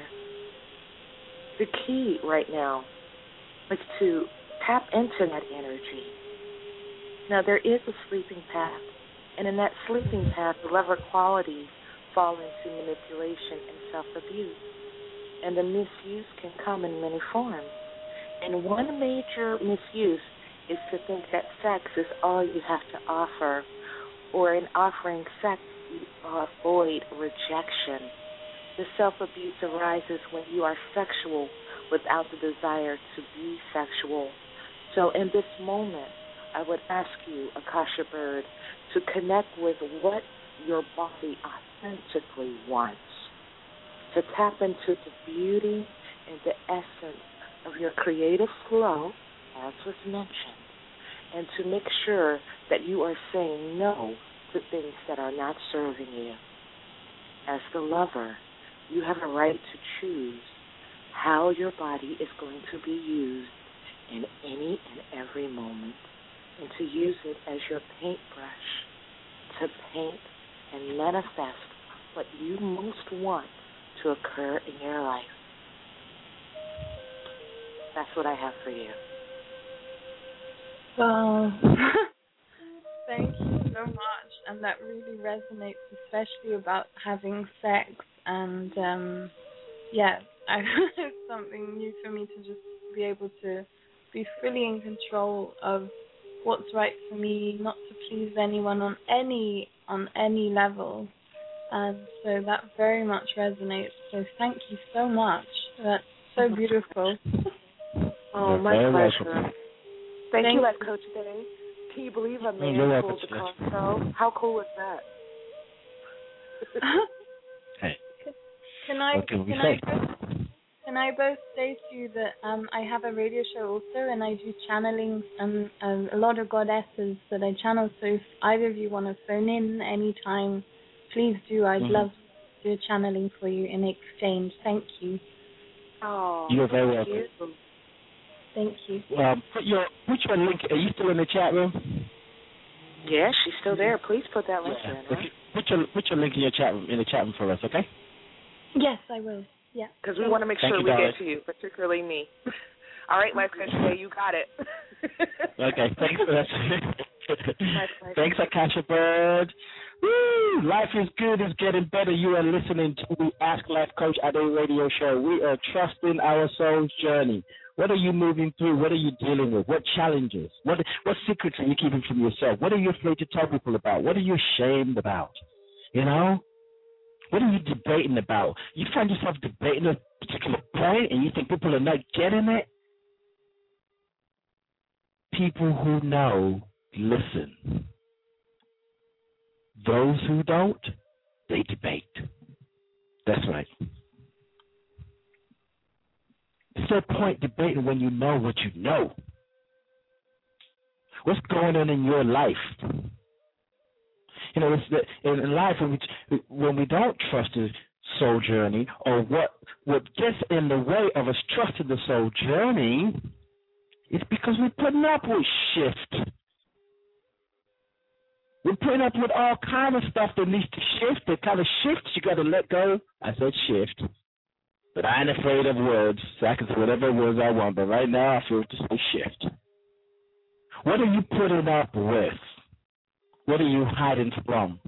The key right now is to tap into that energy. Now, there is a sleeping path, and in that sleeping path, the Lover qualities fall into manipulation and self-abuse. And the misuse can come in many forms. And one major misuse is to think that sex is all you have to offer, or in offering sex, you avoid rejection. The self-abuse arises when you are sexual without the desire to be sexual. So in this moment, I would ask you, Akasha Bird, to connect with what your body authentically wants, to tap into the beauty and the essence of your creative flow, as was mentioned, and to make sure that you are saying no to things that are not serving you. As the lover, you have a right to choose how your body is going to be used in any and every moment, and to use it as your paintbrush to paint and manifest what you most want to occur in your life. That's what I have for you. Wow. Thank you so much. And that really resonates, especially about having sex. And, it's something new for me to just be able to be fully in control of what's right for me, not to please anyone on any level. And so that very much resonates. So thank you so much. That's so beautiful. Oh, my pleasure. Thank you, Life Coach Day. Can you believe a man pulled the console? How cool is that? Hey. Can I both say to you that I have a radio show also, and I do channeling and a lot of goddesses that I channel. So if either of you want to phone in anytime, please do. I'd love to do a channeling for you in exchange. Thank you. Oh, you're very welcome. Thank you. Put your link. Are you still in the chat room? Yeah, she's still there. Please put that link in. Huh? Put your link in your chat room for us, okay? Yes, I will. Yeah. Because we want to make sure we get to you, particularly me. All right, Life Coach Day, you got it. Okay, thanks for that. Thanks, Akasha Bird. Woo! Life is good, it's getting better. You are listening to Ask Life Coach Ade Radio Show. We are trusting our soul's journey. What are you moving through? What are you dealing with? What challenges? What secrets are you keeping from yourself? What are you afraid to tell people about? What are you ashamed about? You know? What are you debating about? You find yourself debating a particular point and you think people are not getting it? People who know, listen. Those who don't, they debate. That's right. It's no point debating when you know what you know. What's going on in your life? You know, it's in life when we don't trust the soul journey, or what gets in the way of us trusting the soul journey, it's because we're putting up with shift. We're putting up with all kind of stuff that needs to shift. The kind of shifts you got to let go. I said shift. But I ain't afraid of words, so I can say whatever words I want. But right now, I feel to say shift. What are you putting up with? What are you hiding from?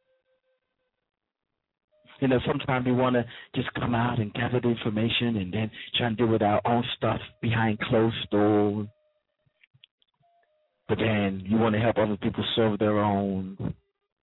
You know, sometimes we want to just come out and gather the information and then try and deal with our own stuff behind closed doors. But then you want to help other people solve their own.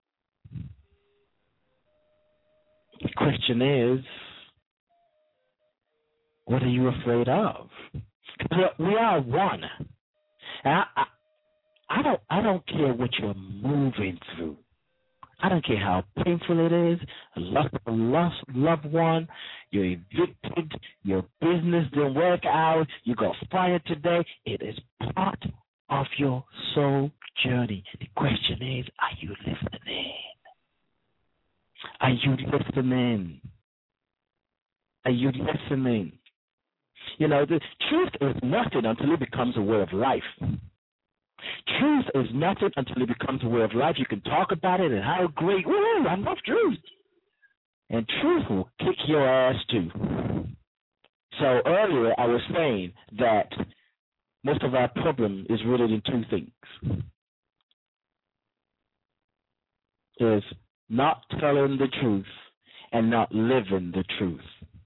The question is, what are you afraid of? We are one. And I don't care what you're moving through. I don't care how painful it is. A lost loved one, you're evicted, your business didn't work out, you got fired today. It is part of your soul journey. The question is, are you listening? Are you listening? Are you listening? You know, the truth is nothing until it becomes a way of life. Truth is nothing until it becomes a way of life. You can talk about it and how great, woo, I love truth. And truth will kick your ass too. So earlier I was saying that most of our problem is rooted in two things. Is not telling the truth and not living the truth.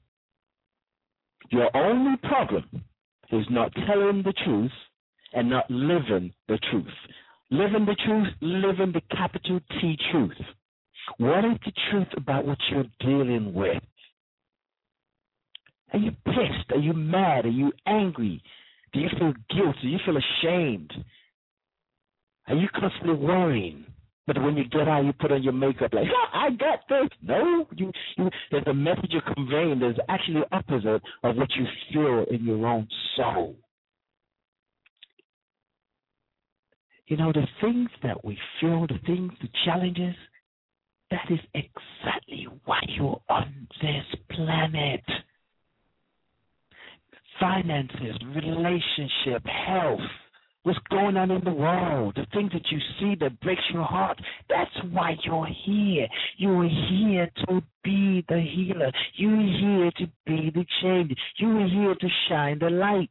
Your only problem is not telling the truth and not living the truth. Living the truth, living the capital T truth. What is the truth about what you're dealing with? Are you pissed? Are you mad? Are you angry? Do you feel guilt? Do you feel ashamed? Are you constantly worrying? But when you get out, you put on your makeup like, I got this. No, there's a message you're conveying. There's actually the opposite of what you feel in your own soul. You know, the things that we feel, the challenges, that is exactly why you're on this planet. Finances, relationship, health, what's going on in the world, the things that you see that breaks your heart, that's why you're here. You're here to be the healer. You're here to be the change. You're here to shine the light.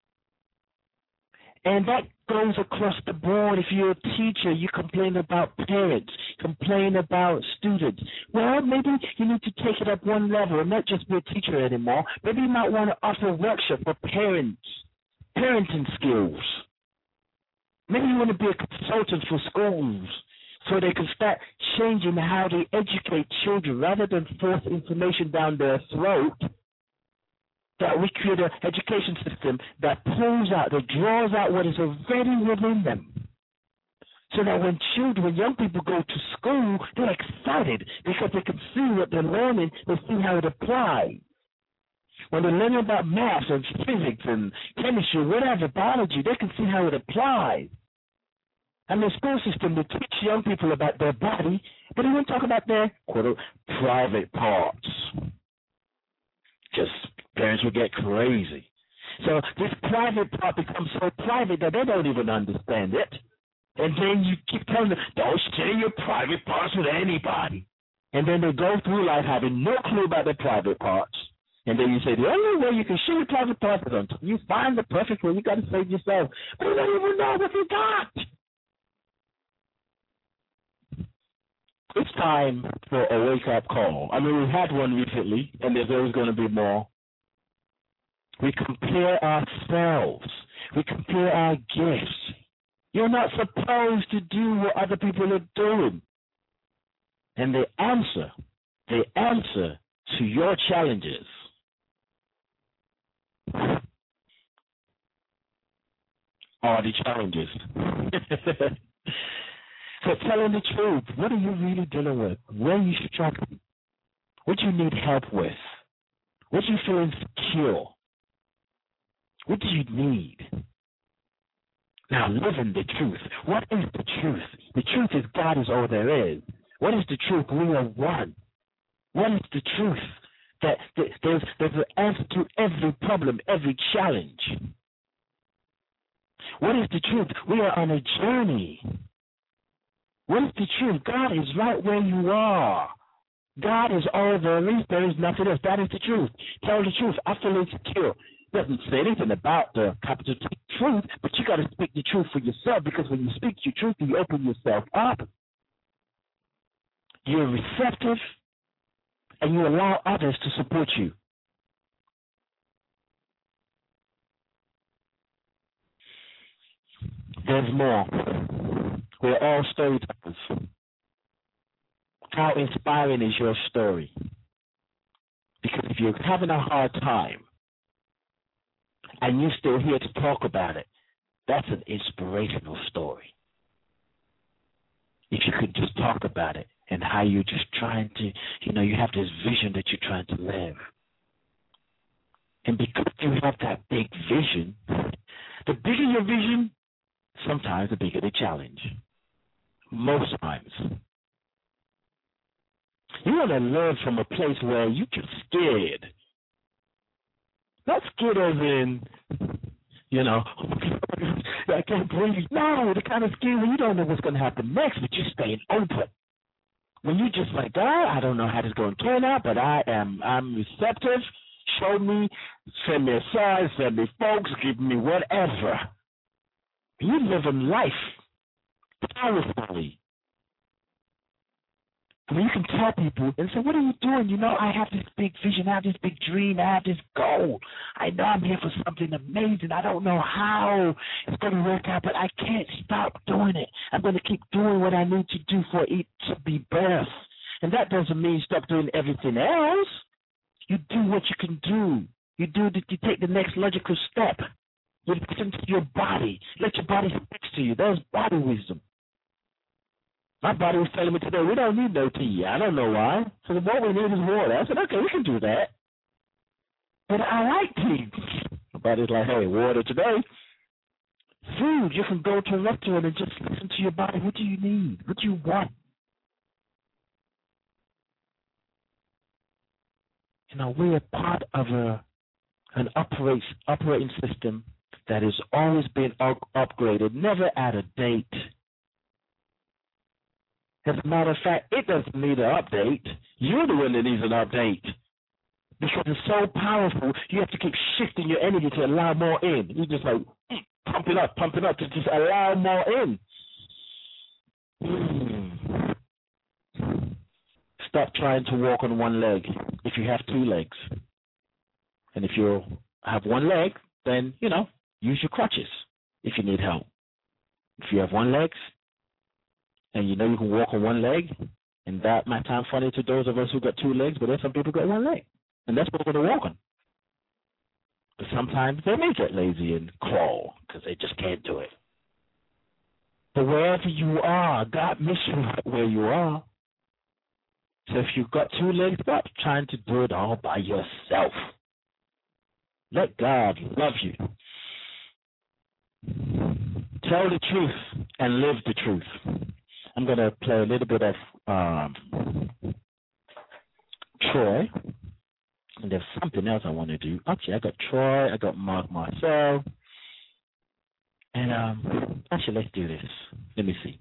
And that goes across the board. If you're a teacher, you complain about parents, complain about students. Well, maybe you need to take it up one level and not just be a teacher anymore. Maybe you might want to offer a workshop for parents, parenting skills. Maybe you want to be a consultant for schools so they can start changing how they educate children rather than force information down their throat. That we create an education system that pulls out, that draws out what is already within them. So that when young people go to school, they're excited because they can see what they're learning, they see how it applies. When they're learning about math and physics and chemistry, whatever, biology, they can see how it applies. And the school system will teach young people about their body, but they won't talk about their, quote, private parts. Just parents will get crazy. So this private part becomes so private that they don't even understand it. And then you keep telling them, don't share your private parts with anybody. And then they go through life having no clue about their private parts. And then you say, the only way you can share your private parts is until you find the perfect way. You got to save yourself. But you don't even know what you got. It's time for a wake-up call. I mean, we've had one recently, and there's always going to be more. We compare ourselves. We compare our gifts. You're not supposed to do what other people are doing. And the answer to your challenges are the challenges. So telling the truth, what are you really dealing with? Where are you struggling? What do you need help with? What do you feel insecure? What do you need? Now, living the truth. What is the truth? The truth is God is all there is. What is the truth? We are one. What is the truth? That there's an answer to every problem, every challenge. What is the truth? We are on a journey. What is the truth? God is right where you are. God is all there is. There is nothing else. That is the truth. Tell the truth. I feel insecure. Doesn't say anything about the capital T truth, but you got to speak the truth for yourself, because when you speak your truth, you open yourself up. You're receptive, and you allow others to support you. There's more. We're all storytellers. How inspiring is your story? Because if you're having a hard time and you're still here to talk about it, that's an inspirational story. If you could just talk about it and how you're just trying to, you have this vision that you're trying to live. And because you have that big vision, the bigger your vision, sometimes the bigger the challenge. Most times. You want to learn from a place where you're just scared. Not scared as in, I can't breathe. No, the kind of scared when you don't know what's going to happen next, but you're staying open. When you're just like, God, I don't know how this is going to turn out, but I'm receptive. Show me, send me a sign, send me folks, give me whatever. You live in life powerfully. I mean, you can tell people and say, what are you doing? I have this big vision, I have this big dream, I have this goal. I know I'm here for something amazing. I don't know how it's going to work out, but I can't stop doing it. I'm going to keep doing what I need to do for it to be birthed. And that doesn't mean stop doing everything else. You do what you can do. You take the next logical step. You listen to your body. Let your body speak to you. There's body wisdom. My body was telling me today, we don't need no tea. I don't know why. So what we need is water. I said, okay, we can do that. But I like tea. My body's like, hey, water today. Food, you can go to a restaurant and just listen to your body. What do you need? What do you want? You know, we're part of an operating system that has always been upgraded, never out of date. As a matter of fact, it doesn't need an update. You're the one that needs an update. Because it's so powerful, you have to keep shifting your energy to allow more in. You just like, pump it up to just allow more in. Stop trying to walk on one leg if you have two legs. And if you have one leg, then, use your crutches if you need help. If you have one leg, and you know you can walk on one leg, and that might sound funny to those of us who got two legs, but there's some people who got one leg. And that's what we're going to walk on. But sometimes they may get lazy and crawl because they just can't do it. But wherever you are, God meets you right where you are. So if you've got two legs, stop trying to do it all by yourself. Let God love you. Tell the truth and live the truth. I'm going to play a little bit of Troy. And there's something else I want to do. Actually, I got Troy. I got Mark Marcel. And actually, let's do this. Let me see.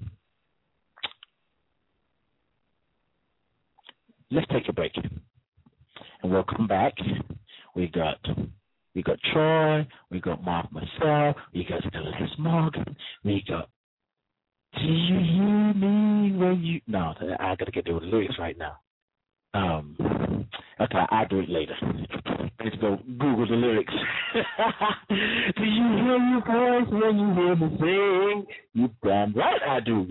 Let's take a break. And we'll come back. We got Troy. We got Mark Marcel. We got Celeste Morgan. We got Do you hear me when you... No, I got to get to the lyrics right now. Okay, I'll do it later. Let's go Google the lyrics. Do you hear your voice when you hear me sing? You damn right I do.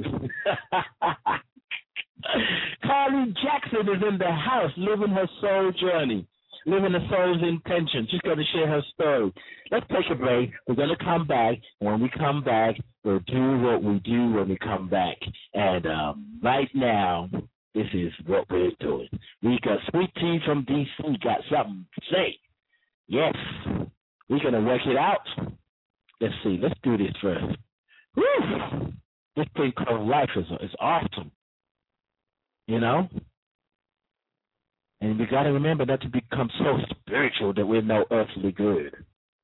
Carly Jackson is in the house living her soul journey, living her soul's intention. She's going to share her story. Let's take a break. We're going to come back. When we come back, we'll do what we do when we come back. And right now, this is what we're doing. We got Sweet Tea from D.C. got something to say. Yes, we're going to work it out. Let's see. Let's do this first. Woo! This thing called life is awesome. You know? And we got to remember not to become so spiritual that we're no earthly good.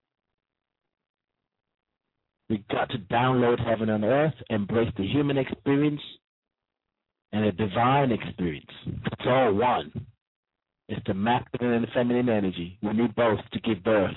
We got to download heaven on earth, embrace the human experience and a divine experience. It's all one. It's the masculine and the feminine energy. We need both to give birth.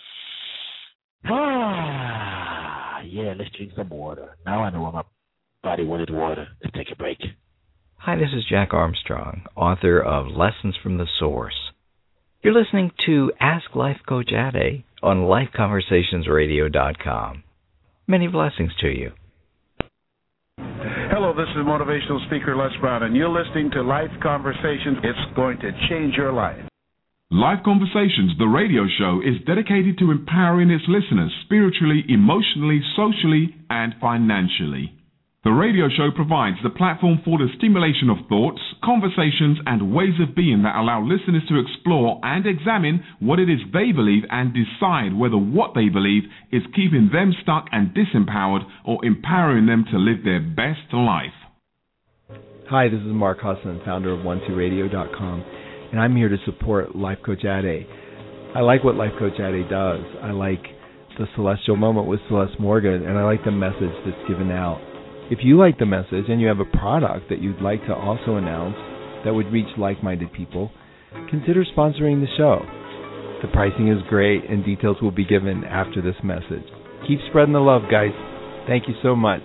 Yeah, let's drink some water. Now I know why my body wanted water. Let's take a break. Hi, this is Jack Armstrong, author of Lessons from the Source. You're listening to Ask Life Coach Ade on LifeConversationsRadio.com. Many blessings to you. Hello, this is motivational speaker Les Brown, and you're listening to Life Conversations. It's going to change your life. Life Conversations, the radio show, is dedicated to empowering its listeners spiritually, emotionally, socially, and financially. The radio show provides the platform for the stimulation of thoughts, conversations, and ways of being that allow listeners to explore and examine what it is they believe and decide whether what they believe is keeping them stuck and disempowered or empowering them to live their best life. Hi, this is Mark Husson, founder of 12radio.com, and I'm here to support Life Coach Ade. I like what Life Coach Ade does. I like the Celestial Moment with Celeste Morgan, and I like the message that's given out. If you like the message and you have a product that you'd like to also announce that would reach like-minded people, consider sponsoring the show. The pricing is great and details will be given after this message. Keep spreading the love, guys. Thank you so much.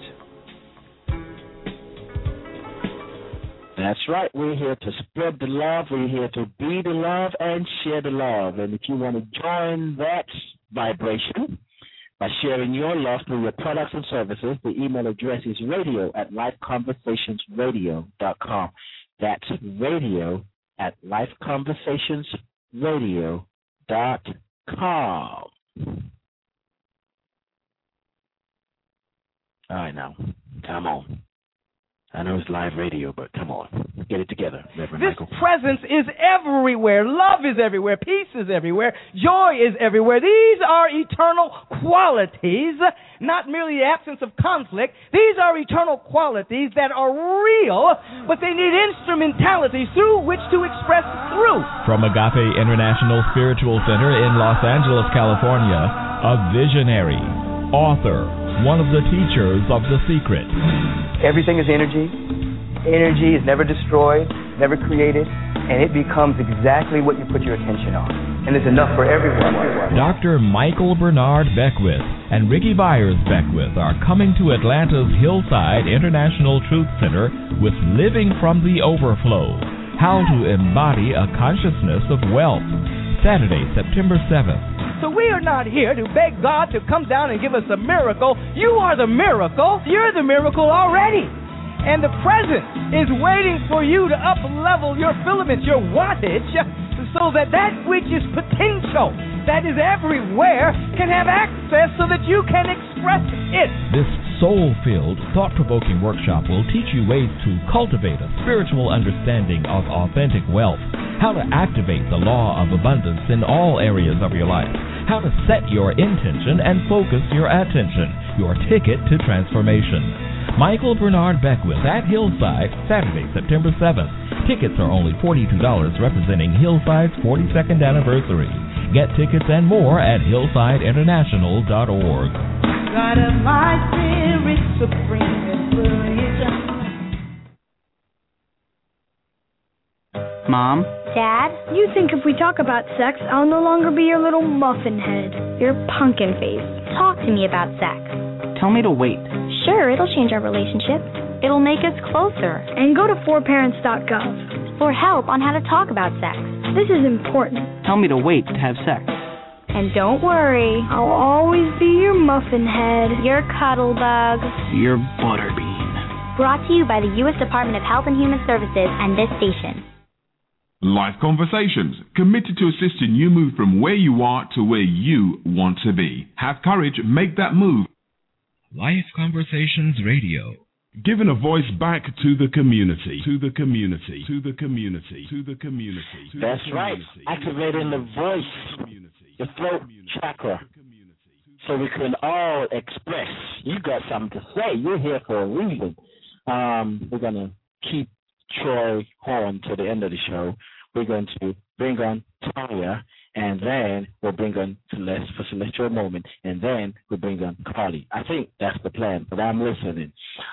That's right. We're here to spread the love. We're here to be the love and share the love. And if you want to join that vibration, by sharing your love through your products and services, the email address is radio@lifeconversationsradio.com. That's radio@lifeconversationsradio.com. All right, now, come on. I know it's live radio, but come on. Get it together, Reverend This Michael. presence is everywhere. Love is everywhere. Peace is everywhere. Joy is everywhere. These are eternal qualities, not merely the absence of conflict. These are eternal qualities that are real, but they need instrumentality through which to express through. From Agape International Spiritual Center in Los Angeles, California, a visionary, author, one of the teachers of The Secret. Everything is energy. Energy is never destroyed, never created, and it becomes exactly what you put your attention on. And there's enough for everyone. Dr. Michael Bernard Beckwith and Ricky Byers Beckwith are coming to Atlanta's Hillside International Truth Center with Living from the Overflow, How to Embody a Consciousness of Wealth, Saturday, September 7th. So we are not here to beg God to come down and give us a miracle. You are the miracle. You're the miracle already. And the present is waiting for you to up-level your filaments, your wattage, so that which is potential, that is everywhere, can have access so that you can express it. This soul-filled, thought-provoking workshop will teach you ways to cultivate a spiritual understanding of authentic wealth, how to activate the law of abundance in all areas of your life, how to set your intention and focus your attention, your ticket to transformation. Michael Bernard Beckwith at Hillside, Saturday, September 7th. Tickets are only $42, representing Hillside's 42nd anniversary. Get tickets and more at hillsideinternational.org. God of my spirit, supreme inspiration. Mom? Dad? You think if we talk about sex, I'll no longer be your little muffin head, your pumpkin face. Talk to me about sex. Tell me to wait. Sure, it'll change our relationship. It'll make us closer. And go to forparents.gov for help on how to talk about sex. This is important. Tell me to wait to have sex. And don't worry, I'll always be your muffin head, your cuddle bug, Your butterbean. Brought to you by the U.S. Department of Health and Human Services and this station. Life Conversations, committed to assisting you move from where you are to where you want to be. Have courage, make that move. Life Conversations Radio. Giving a voice back to the community, to the community, to the community, to the community. That's right. Activating the voice, the throat chakra, so we can all express. You got something to say. You're here for a reason. We're going to keep Troy Horn to the end of the show. We're going to bring on Tanya, and then we'll bring on Celeste for Celestial Moment, and then we'll bring on Carly. I think that's the plan, but I'm listening.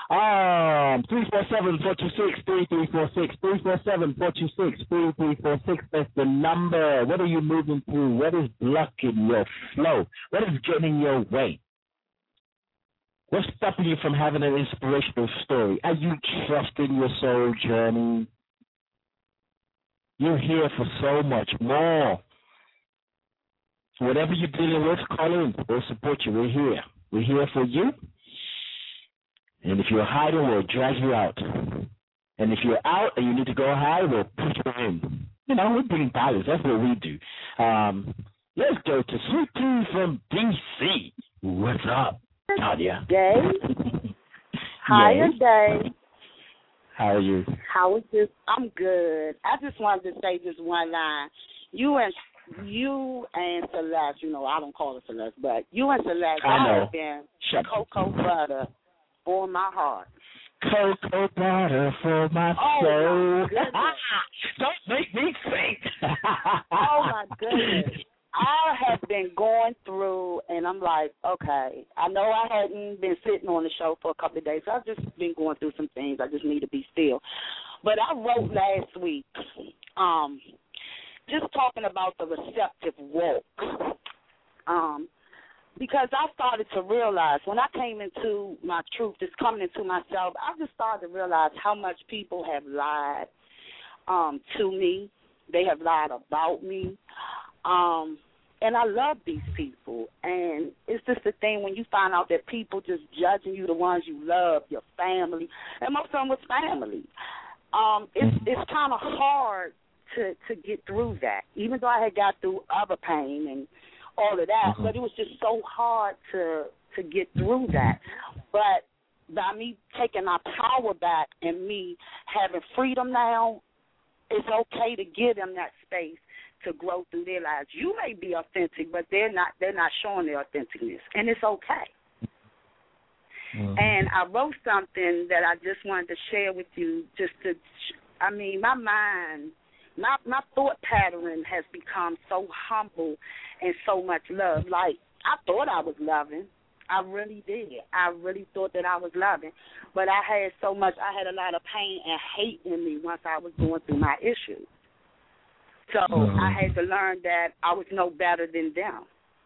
347-426-3346, 347-426-3346. That's the number. What are you moving through? What is blocking your flow? What is getting in your way? What's stopping you from having an inspirational story? Are you trusting your soul journey? You're here for so much more. So whatever you're dealing with, call in. We'll support you. We're here. We're here for you. And if you're hiding, we'll drag you out. And if you're out and you need to go high, we'll push you in. You know, we bring balance. That's what we do. Let's go to Sweet Tea from D.C. What's up, Tanya? Day. Hiya, Day. How are you? How is this? I'm good. I just wanted to say just one line. You and Celeste, you know, I don't call her Celeste, but you and Celeste have been cocoa butter for my heart. Cocoa butter for my soul. Don't make me sing. Oh, my goodness. I have been going through, and I'm like, okay, I know I hadn't been sitting on the show for a couple of days, so I've just been going through some things. I just need to be still. But I wrote last week just talking about the receptive walk because I started to realize when I came into my truth, just coming into myself, I just started to realize how much people have lied to me. They have lied about me. And I love these people. And it's just the thing when you find out that people just judging you, the ones you love, your family, and most of them was family. It's kind of hard to get through that, even though I had got through other pain and all of that, but it was just so hard to get through that. But by me taking my power back and me having freedom now, it's okay to give them that space to grow through their lives. You may be authentic, but they're not showing their authenticness, and it's okay. Mm-hmm. And I wrote something that I just wanted to share with you. My mind, my thought pattern has become so humble and so much love. Like, I thought I was loving. I really did. I really thought that I was loving. But I had a lot of pain and hate in me once I was going through my issues. So I had to learn that I was no better than them.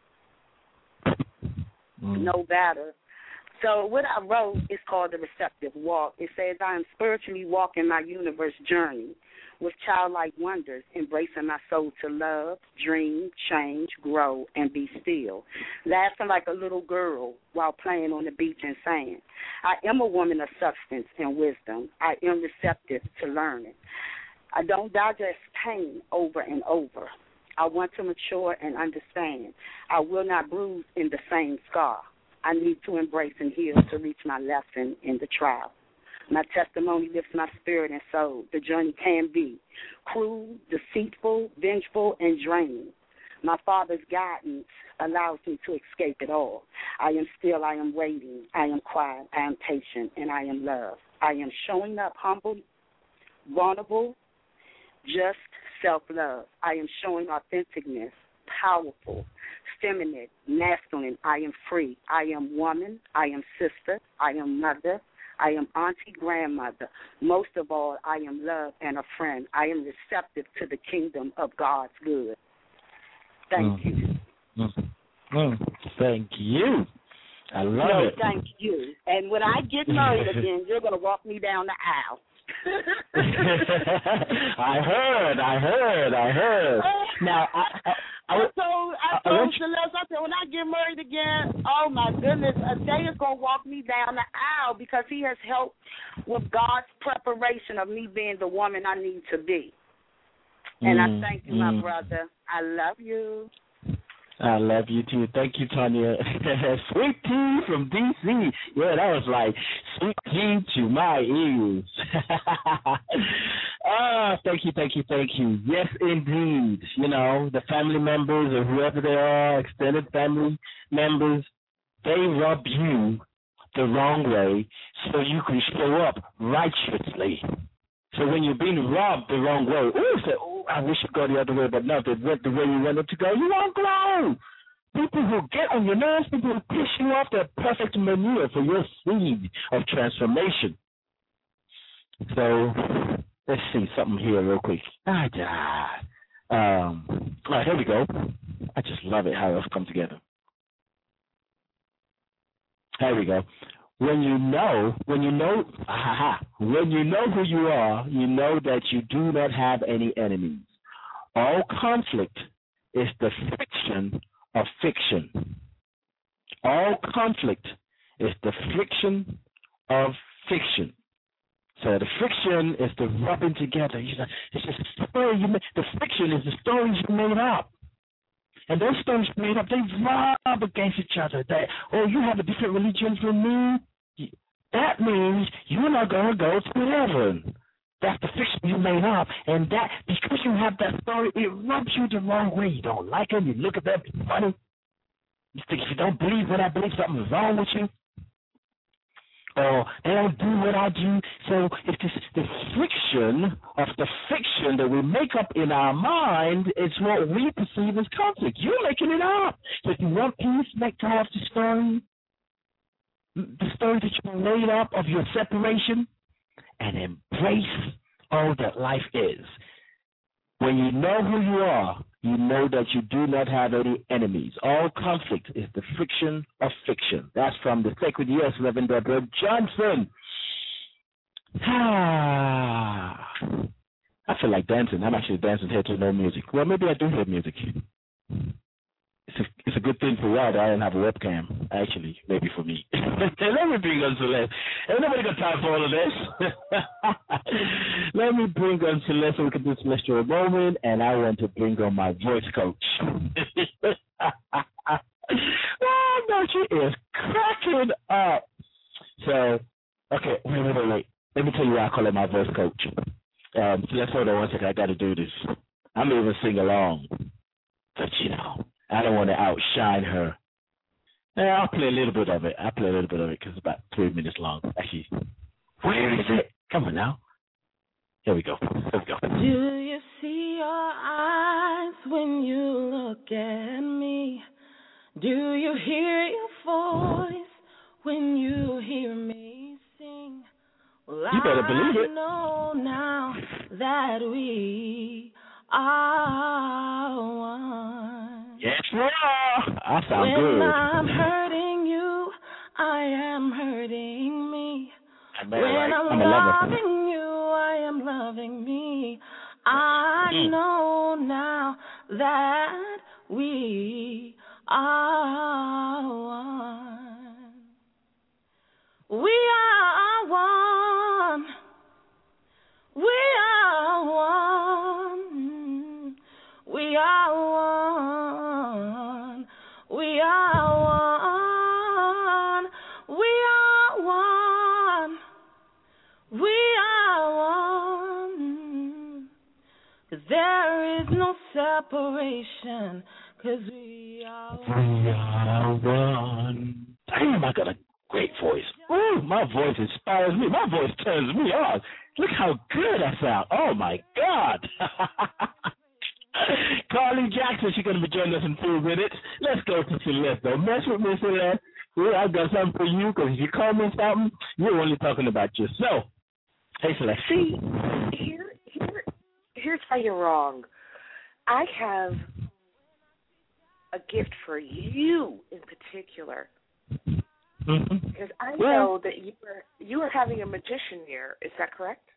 No better. So what I wrote is called The Receptive Walk. It says, I am spiritually walking my universe journey with childlike wonders, embracing my soul to love, dream, change, grow, and be still, laughing like a little girl while playing on the beach and sand. I am a woman of substance and wisdom. I am receptive to learning. I don't digest pain over and over. I want to mature and understand. I will not bruise in the same scar. I need to embrace and heal to reach my lesson in the trial. My testimony lifts my spirit and soul. The journey can be cruel, deceitful, vengeful, and draining. My Father's guidance allows me to escape it all. I am still, I am waiting, I am quiet, I am patient, and I am love. I am showing up humble, vulnerable, just self-love. I am showing authenticness, powerful, feminine, masculine. I am free. I am woman. I am sister. I am mother. I am auntie, grandmother. Most of all, I am love and a friend. I am receptive to the kingdom of God's good. Thank you. Thank you. I love it. Thank you. And when I get married again, you're going to walk me down the aisle. I heard. Now, I told Celeste, I said, when I get married again, oh my goodness, Jay is going to walk me down the aisle because he has helped with God's preparation of me being the woman I need to be. And I thank you, my brother. I love you. I love you too. Thank you, Tanya. Sweet tea from D.C. Yeah, that was like sweet tea to my ears. Thank you. Yes, indeed. You know, the family members or whoever they are, extended family members, they rub you the wrong way so you can show up righteously. So when you're being robbed the wrong way, I wish it go the other way, but no, it went the way you wanted to go. You won't grow. People who get on your nerves, people who piss you off, they're perfect manure for your seed of transformation. So let's see something here real quick. All right, here we go. I just love it how it comes together. Here we go. When you know who you are, you know that you do not have any enemies. All conflict is the friction of fiction. All conflict is the friction of fiction. So the friction is the rubbing together. It's just a story you made. The friction is the stories you made up. And those stories made up, they rub against each other. You have a different religion from me. That means you're not going to go to heaven. That's the fiction you made up. And that, because you have that story, it rubs you the wrong way. You don't like them. You look at them, it's funny. You think if you don't believe what I believe, something's wrong with you. Or they don't do what I do. So it's the friction of the fiction that we make up in our mind is what we perceive as conflict. You're making it up. So if you want peace, make go off the story that you made up of your separation, and embrace all that life is. When you know who you are, you know that you do not have any enemies. All conflict is the friction of fiction. That's from the Sacred Years, Reverend Deborah Johnson. I feel like dancing. I'm actually dancing here to no music. Well, maybe I do hear music. It's a good thing for y'all that I don't have a webcam, actually, maybe for me. Let me bring on Celeste. Ain't nobody got time for all of this. Let me bring on Celeste so we can do Celestial Moment, and I want to bring on my voice coach. Oh, no, she is cracking up. So call her my voice coach. So let's hold on one second. I got to do this. I'm even sing along, but I don't want to outshine her. I'll play a little bit of it. Because it's about 3 minutes long. Actually, where is it? Come on now. Here we go. Do you see your eyes when you look at me? Do you hear your voice when you hear me sing? Well, you better believe it. I know now that we are one. Yes, we are. I sound good. When I'm hurting you, I am hurting me. When I'm loving you, I am loving me. I know now that we are one. We are one. We are one. We are one. We are one. We are one. We are one. 'Cause there is no separation. 'Cause we are one. We are one. Damn, I got a great voice. Ooh, my voice inspires me. My voice turns me on. Look how good I sound. Oh, my God. Carly Jackson, she's going to be joining us in 2 minutes. Let's go to Celeste. Don't mess with me, Celeste. Well, I've got something for you, because if you call me something, you're only talking about yourself. Hey, Celeste. See, here's how you're wrong. I have a gift for you in particular. Because I know that you are having a magician year. Is that correct?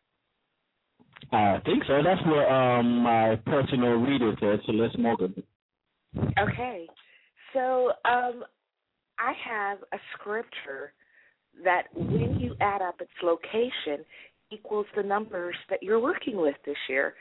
I think so. That's what my personal reader said, Celeste Morgan. Okay. So I have a scripture that when you add up its location equals the numbers that you're working with this year.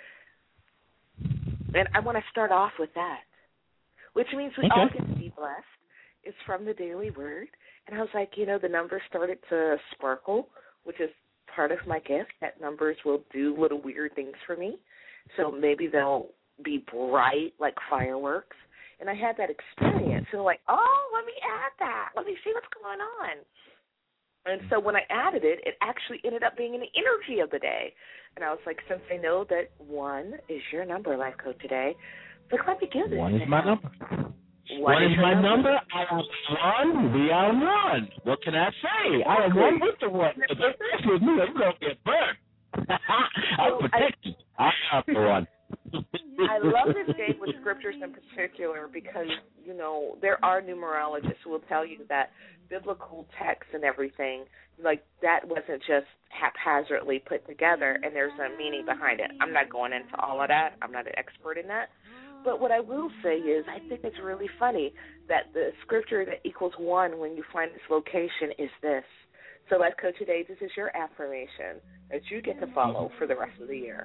And I want to start off with that, which means we all get to be blessed. It's from the Daily Word. And I was like, the numbers started to sparkle, which is part of my gift, that numbers will do little weird things for me. So maybe they'll be bright like fireworks. And I had that experience. And I'm like, let me add that. Let me see what's going on. And so when I added it, it actually ended up being an energy of the day. And I was like, since I know that 1 is your number, Life Code today, let me give this. 1 is my number. What is my number? I am one. We are one. What can I say? I am one with the one. If it's with me, I'm going to get burned. I'm protected. I am the one. I love this day with scriptures in particular because, there are numerologists who will tell you that biblical text and everything, like that wasn't just haphazardly put together and there's a meaning behind it. I'm not going into all of that. I'm not an expert in that. But what I will say is I think it's really funny that the scripture that equals 1 when you find its location is this. So Life Coach today, this is your affirmation that you get to follow for the rest of the year.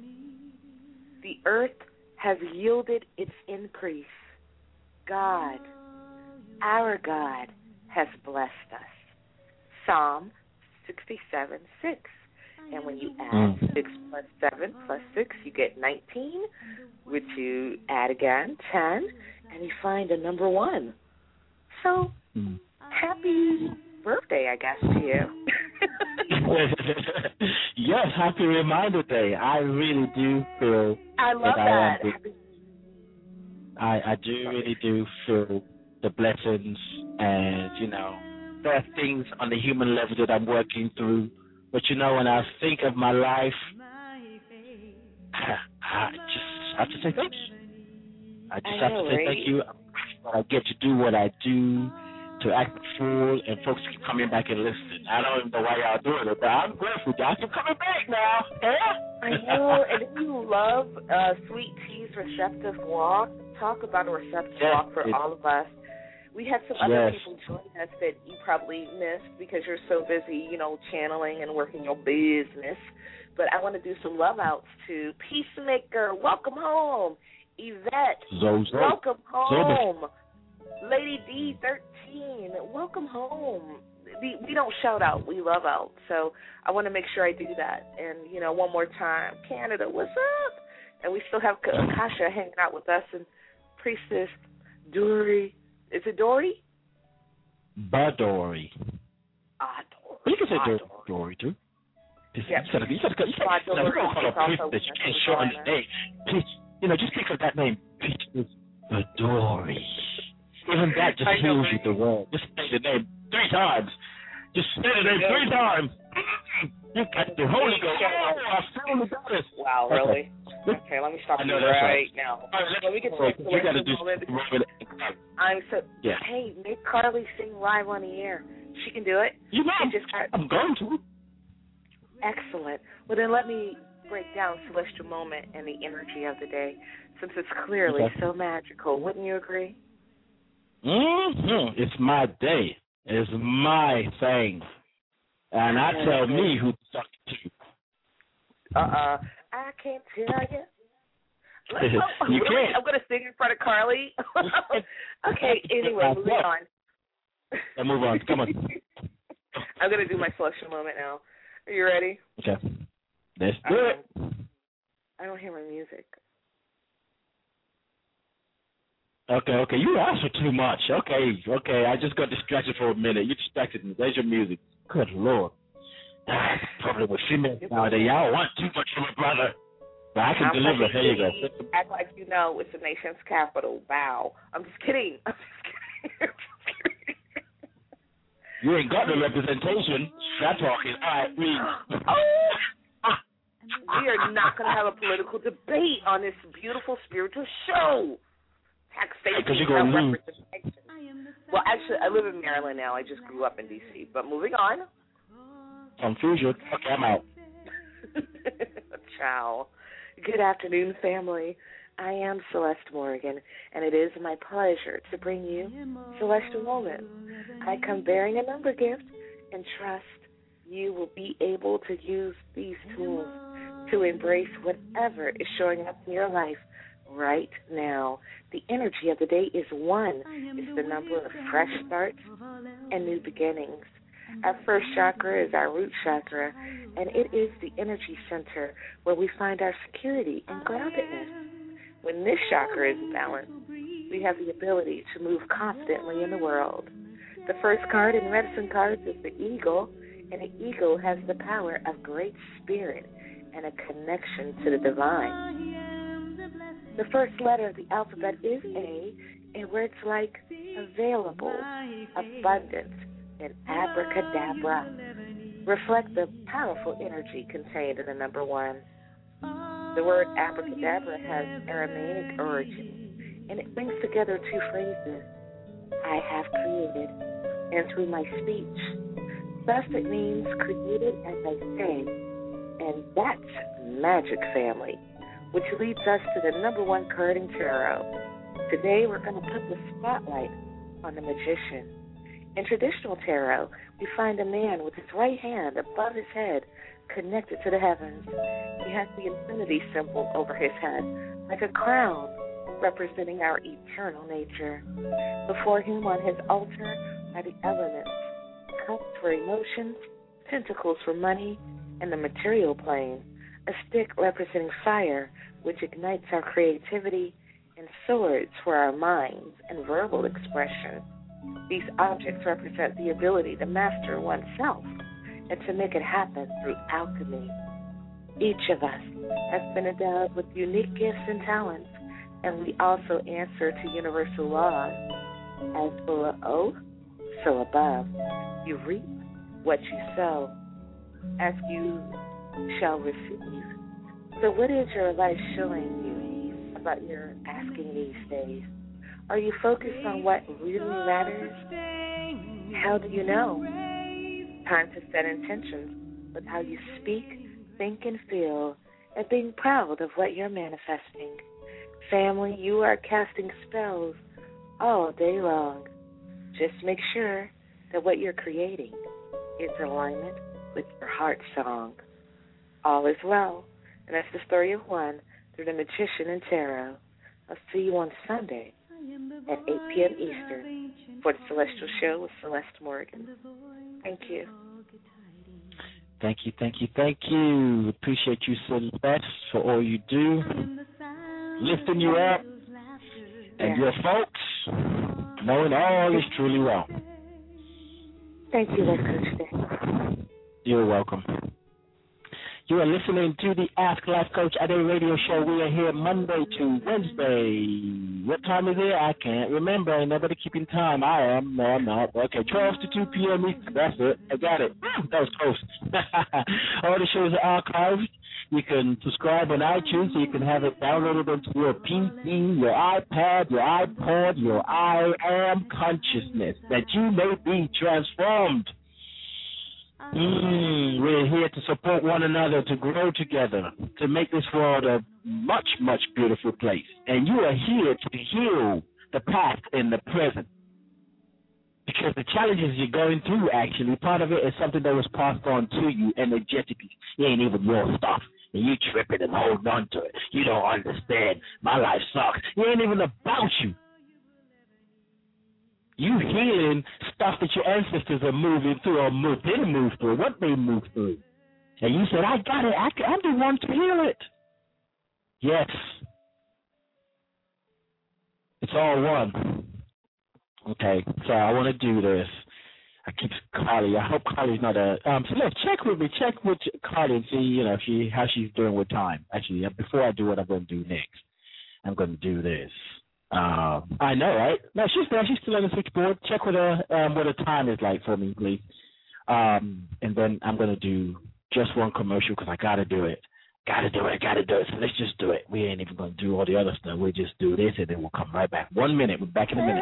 The earth has yielded its increase. God, our God, has blessed us. Psalm 67:6. And when you add 6 plus 7 plus 6, you get 19, which you add again, 10, and you find a number 1. So, happy birthday, I guess, to you. Yes, happy Reminder Day. I really do feel I love that. I do really do feel the blessings and, there are things on the human level that I'm working through. But, when I think of my life, I just have to say thank you. I just have to say thank you. I get to do what I do, to act full, and folks keep coming back and listening. I don't even know why y'all doing it, but I'm grateful. Y'all keep coming back now. I know, and if you love Sweet Tea's Receptive Walk, talk about a receptive walk for all of us. We had some other people join us that you probably missed because you're so busy, channeling and working your business. But I want to do some love outs to Peacemaker, welcome home. Yvette, welcome home. Lady D13, welcome home. we don't shout out, we love out. So I want to make sure I do that. And, one more time, Canada, what's up? And we still have Kasha hanging out with us and Priestess Dory. Is it Dory? Badori. You can say Dory, too. Yeah. You don't call her Priestess. You can't shorten the name. Please, just think of that name, Priestess Badori. Even that just heals you the word. Just say the name 3 times. Just say the name 3 times. You got the Holy Ghost. I feel the goddess. Wow, really? Okay, let me stop you right now. Let me get to the you got to do Hey, make Carly sing live on the air. She can do it. I'm going to. Excellent. Well, then let me break down Celestial Moment and the energy of the day, since it's clearly so magical. Wouldn't you agree? Mm-hmm. It's my day. It's my thing. And I tell me who to talk to. I can't tell you. You can't. I'm going to sing in front of Carly. Okay, anyway, moving on. Move on. Come on. I'm going to do my Celestial Moment now. Are you ready? Okay. Let's do it. I don't hear my music. Okay. You asked for too much. Okay. I just got distracted for a minute. You distracted me. There's your music. Good Lord. Probably with females nowadays. Y'all want too much from a brother. But I can deliver. Here you go. Act like you know it's the nation's capital. Wow. I'm just kidding. You ain't got the representation. That talking. All right, read. We are not going to have a political debate on this beautiful spiritual show. Taxation without representation. Well, actually, I live in Maryland now. I just grew up in D.C. But moving on. Confusion. Okay, I'm out. Ciao. Good afternoon, family. I am Celeste Morgan, and it is my pleasure to bring you Celestial Moment. I come bearing a number gift and trust you will be able to use these tools to embrace whatever is showing up in your life right now. The energy of the day is 1. It's the number of fresh starts and new beginnings. Our first chakra is our root chakra, and it is the energy center where we find our security and groundedness. When this chakra is balanced, we have the ability to move confidently in the world. The first card in medicine cards is the eagle, and the eagle has the power of great spirit and a connection to the divine. The first letter of the alphabet is A, and words like available, abundant, and abracadabra reflect the powerful energy contained in the number 1. The word abracadabra has Aramaic origin, and it brings together 2 phrases, I have created, and through my speech. Thus it means created as I say, and that's magic, family, which leads us to the number 1 card in tarot. Today we're going to put the spotlight on the magician. In traditional tarot, we find a man with his right hand above his head connected to the heavens. He has the infinity symbol over his head, like a crown representing our eternal nature. Before him on his altar are the elements, cups for emotions, pentacles for money, and the material plane, a stick representing fire, which ignites our creativity, and swords for our minds and verbal expression. These objects represent the ability to master oneself and to make it happen through alchemy. Each of us has been endowed with unique gifts and talents, and we also answer to universal laws. As below, so above. You reap what you sow, as you shall receive. So what is your life showing you about your asking these days? Are you focused on what really matters? How do you know? Time to set intentions with how you speak, think, and feel, and being proud of what you're manifesting. Family, you are casting spells all day long. Just make sure that what you're creating is in alignment with your heart song. All is well, and that's the story of one through the Magician and Tarot. I'll see you on Sunday at 8 p.m. Eastern for the Celestial Show with Celeste Morgan. Thank you. Thank you, thank you, thank you. Appreciate you, Celeste, for all you do, lifting you up, and your folks knowing all is truly well. Thank you, Coach. You're welcome. You are listening to the Ask Life Coach Ade radio show. We are here Monday to Wednesday. What time is it? I can't remember. Ain't nobody keeping time. I am. No, I'm not. Okay, 12 to 2 p.m. Eastern. That's it. I got it. That was close. All the shows are archived. You can subscribe on iTunes so you can have it downloaded onto your PC, your iPad, your iPod, your I am consciousness, that you may be transformed. We're here to support one another, to grow together, to make this world a much, much beautiful place. And you are here to heal the past and the present. Because the challenges you're going through, actually, part of it is something that was passed on to you energetically. It ain't even your stuff. And you tripping and holding on to it. You don't understand. My life sucks. It ain't even about you. You healing stuff that your ancestors are moving through or didn't move through, what they moved through. And you said, I got it. I'm the one to heal it. Yes. It's all one. Okay, so I want to do this. I keep Carly. I hope Carly's not a. So let's check with me. Check with Carly and see, how she's doing with time. Actually, before I do what I'm going to do next, I'm going to do this. I know, right? No, she's there. She's still on the switchboard. Check with her what her time is like for me, please. And then I'm going to do just one commercial because I got to do it. Got to do it. So let's just do it. We ain't even going to do all the other stuff. We'll just do this, and then we'll come right back. 1 minute. We're back in a minute.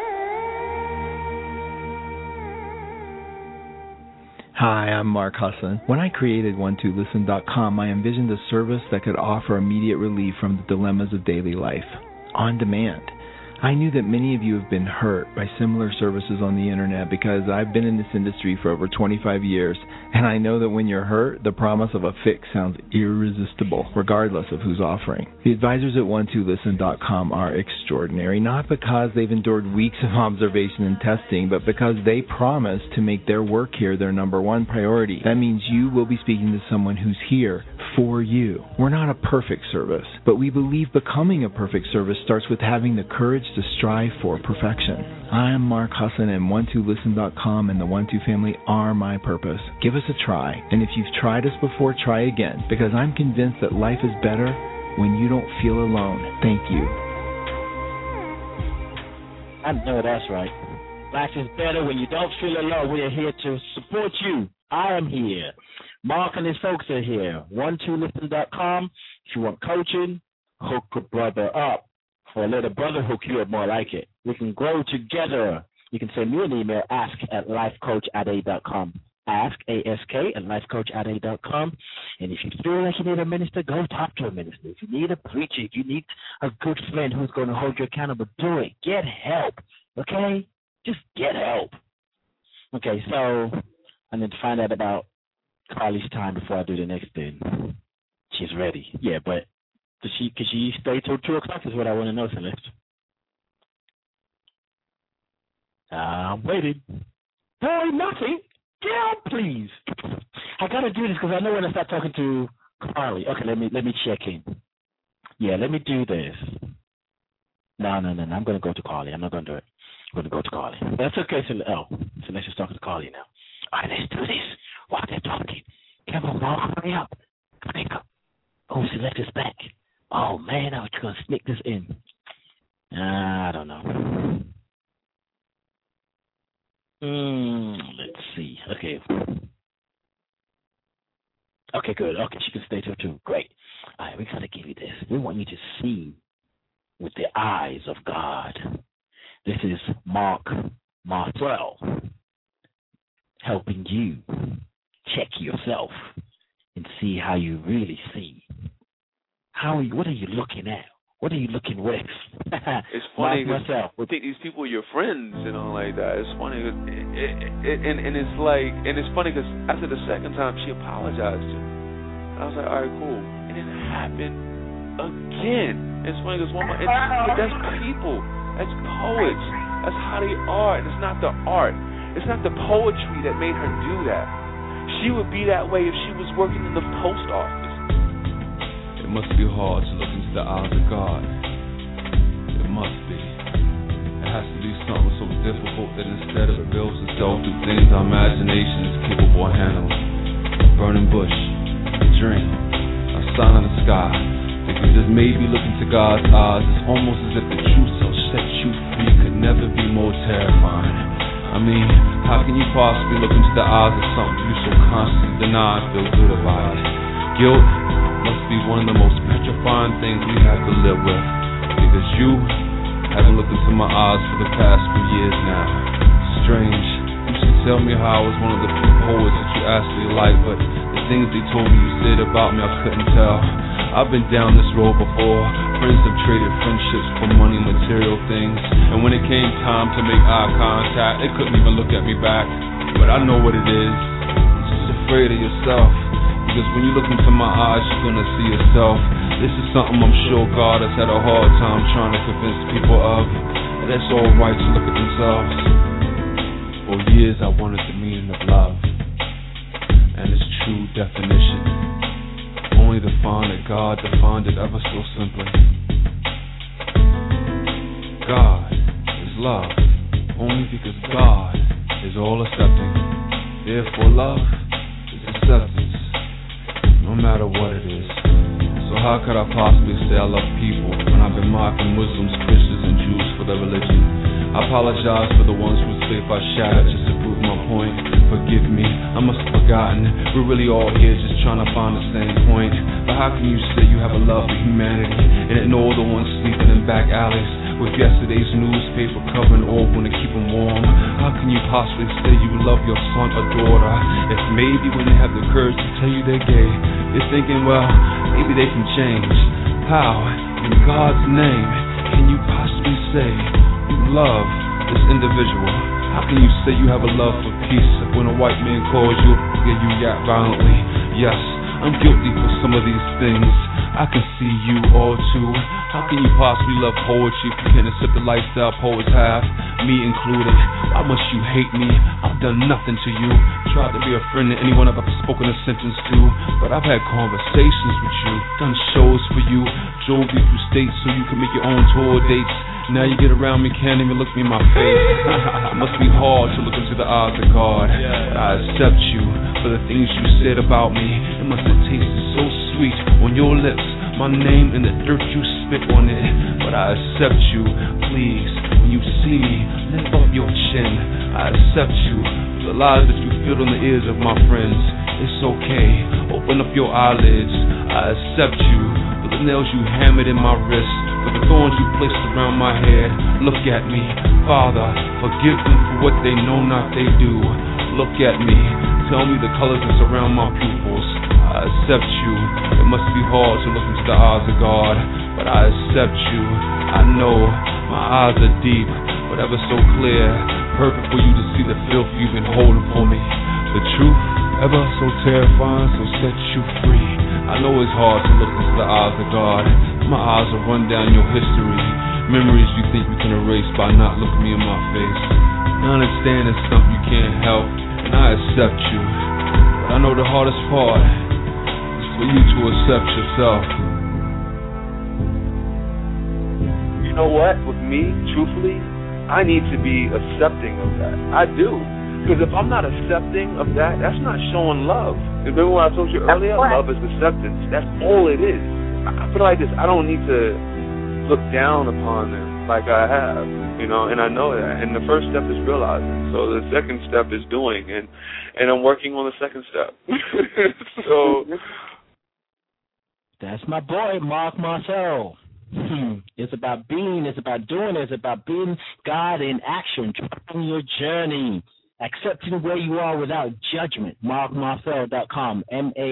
Hi, I'm Mark Husson. When I created one2listen.com, I envisioned a service that could offer immediate relief from the dilemmas of daily life, on demand. I knew that many of you have been hurt by similar services on the internet because I've been in this industry for over 25 years, and I know that when you're hurt, the promise of a fix sounds irresistible, regardless of who's offering. The advisors at one2listen.com are extraordinary, not because they've endured weeks of observation and testing, but because they promise to make their work here their number one priority. That means you will be speaking to someone who's here for you. We're not a perfect service, but we believe becoming a perfect service starts with having the courage to strive for perfection. I'm Mark Husson, and one2listen.com and the One2 family are my purpose. Give us a try, and if you've tried us before, try again, because I'm convinced that life is better when you don't feel alone. Thank you. I know that's right. Life is better when you don't feel alone. We are here to support you. I am here. Mark and his folks are here. One2listen.com. If you want coaching, hook a brother up. Or let a brother hook you up, more like it. We can grow together. You can send me an email, ask@lifecoachade.com. Ask, A-S-K, at lifecoachade.com. And if you feel like you need a minister, go talk to a minister. If you need a preacher, if you need a good friend who's going to hold you accountable, do it. Get help, okay? Just get help. Okay, so I need to find out about Carly's time before I do the next thing. She's ready. Yeah, but could she stay till 2 o'clock is what I want to know, Celeste. I'm waiting. Boy, nothing. Get out, please. I got to do this because I know when I start talking to Carly. Okay, let me check in. Yeah, let me do this. No. I'm going to go to Carly. I'm not going to do it. I'm going to go to Carly. That's okay, Celeste is talking to Carly now. All right, let's do this while they're talking. Come on, Mark, hurry up. Oh, Celeste is back. Oh, man, I was going to sneak this in. I don't know. Let's see. Okay. Okay, good. Okay, she can stay till 2. Great. All right, we got to give you this. We want you to see with the eyes of God. This is Mark Marcel helping you check yourself and see how you really see. What are you looking at? What are you looking with? It's funny because we think these people are your friends, like that. It's funny, and it's funny because after the second time she apologized to me, and I was like, all right, cool, and it happened again. It's funny because that's people, that's poets, that's how they are, and it's not the art. It's not the poetry that made her do that. She would be that way if she was working in the post office. It must be hard to look into the eyes of God. It must be. It has to be something so difficult that instead it reveals itself through things our imagination is capable of handling. A burning bush, a dream, a sign in the sky. Because just maybe looking to God's eyes, it's almost as if the truth shall set you free could never be more terrifying. I mean, how can you possibly look into the eyes of something you so constantly deny and feel good about it? Guilt must be one of the most petrifying things we have to live with. Because you haven't looked into my eyes for the past few years now. Strange. You should tell me how I was one of the few poets that you actually like, but the things they told me you said about me I couldn't tell. I've been down this road before. Friends have traded friendships for money and material things. And when it came time to make eye contact, they couldn't even look at me back. But I know what it is. You're just afraid of yourself. Because when you look into my eyes, you're gonna see yourself. This is something I'm sure God has had a hard time trying to convince people of. That it's alright to look at themselves. For years I wanted the meaning of love and its true definition. Only to find that God defined it ever so simply. God is love, only because God is all accepting. Therefore love is acceptance, no matter what it is. So how could I possibly say I love people when I've been mocking Muslims, Christians, and Jews for their religion? I apologize for the ones whose faith I shattered just to prove my point. Forgive me, I must have forgotten. We're really all here just trying to find the same point. But how can you say you have a love for humanity and ignore the ones sleeping in back alleys with yesterday's newspaper covering all when to keep them warm? How can you possibly say you love your son or daughter if maybe when they have the courage to tell you they're gay, you're thinking, well, maybe they can change? How, in God's name, can you possibly say you love this individual? How can you say you have a love for peace if when a white man calls you you yap violently? Yes, I'm guilty for some of these things. I can see you all too. How can you possibly love poetry if you can't accept the lifestyle poets have, me included? Why must you hate me? I've done nothing to you. Tried to be a friend to anyone I've ever spoken a sentence to, but I've had conversations with you, done shows for you, drove you through states so you can make your own tour dates. Now you get around me, can't even look me in my face. It must be hard to look into the eyes of God. I accept you for the things you said about me. It must have tasted so sweet on your lips, my name in the dirt you spit on it. But I accept you, please. When you see me, lift up your chin. I accept you for the lies that you filled on the ears of my friends. It's okay, open up your eyelids. I accept you for the nails you hammered in my wrist, for the thorns you placed around my head. Look at me, Father, forgive them for what they know not they do. Look at me, tell me the colors that surround my pupils. I accept you. It must be hard to look into the eyes of God, but I accept you. I know my eyes are deep, but ever so clear, perfect for you to see the filth you've been holding for me. The truth, ever so terrifying, so set you free. I know it's hard to look into the eyes of God. My eyes will run down your history, memories you think you can erase by not looking me in my face. I understand it's something you can't help, and I accept you. But I know the hardest part is for you to accept yourself. You know what? With me, truthfully, I need to be accepting of that. I do. Because if I'm not accepting of that, that's not showing love. Remember what I told you earlier? Love is acceptance. That's all it is. I feel like this. I don't need to look down upon them like I have, you know, and I know that. And the first step is realizing. So the second step is doing, and I'm working on the second step. So that's my boy, Mark Marcel. It's about being, it's about doing, it's about being God in action, trusting your journey, accepting where you are without judgment. MarkMarcel.com,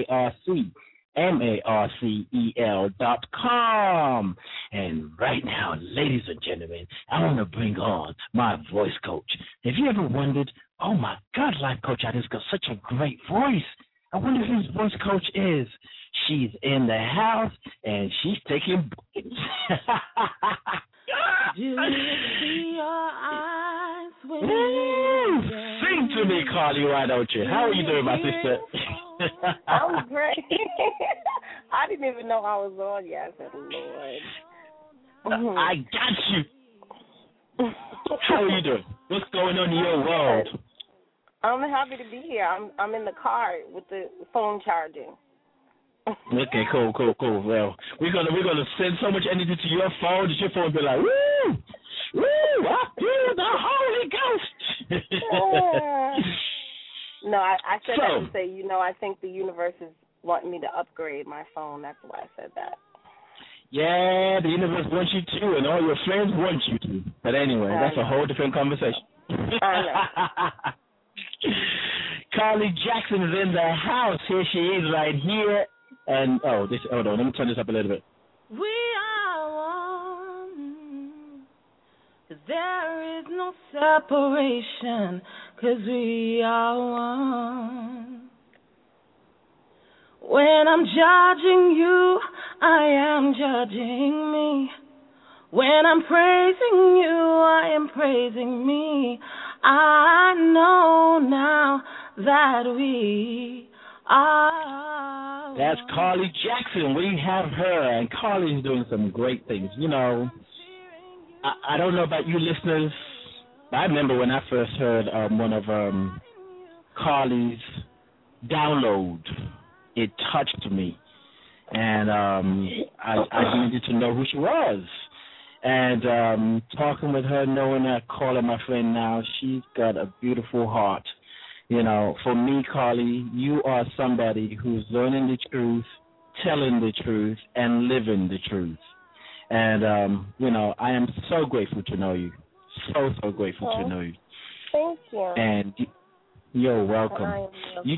MarcEl.com. And right now, ladies and gentlemen, I want to bring on my voice coach. Have you ever wondered, oh my God, life coach, I just got such a great voice. I wonder who his voice coach is. She's in the house, and she's taking bookings. Do you see your eyes when you sing to me, Carly, why don't you? How are you doing, my sister? I'm great. I didn't even know I was on yet. I said, Lord. I got you. How are you doing? What's going on in your world? I'm happy to be here. I'm in the car with the phone charging. Okay, cool. Well, we're gonna send so much energy to your phone that your phone will be like, woo, I feel the Holy Ghost. No, I said that to say, I think the universe is wanting me to upgrade my phone. That's why I said that. Yeah, the universe wants you to, and all your friends want you to. But anyway, that's a whole different conversation. I know. Carly Jackson is in the house. Here she is right here. And, hold on, let me turn this up a little bit. We are one, 'cause there is no separation, 'cause we are one. When I'm judging you, I am judging me. When I'm praising you, I am praising me. I know now that we are. That's Carly Jackson. We have her, and Carly's doing some great things. I don't know about you listeners, but I remember when I first heard one of Carly's download. It touched me, and I needed to know who she was. And talking with her, knowing her, calling my friend now, she's got a beautiful heart. For me, Carly, you are somebody who's learning the truth, telling the truth, and living the truth. And, I am so grateful to know you. So grateful to know you. Thank you. And you're welcome. You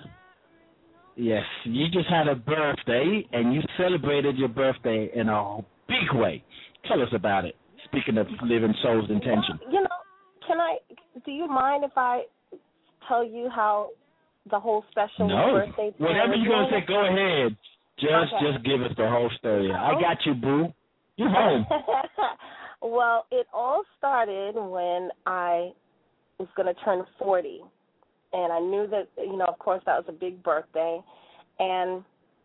just had a birthday, and you celebrated your birthday in a big way. Tell us about it. Speaking of living soul's intention. Do you mind if I tell you how the whole special birthday thing? Whatever you're going to say, go ahead. Just give us the whole story. I got you, boo. You home. Well, it all started when I was going to turn 40. And I knew that, of course, that was a big birthday. And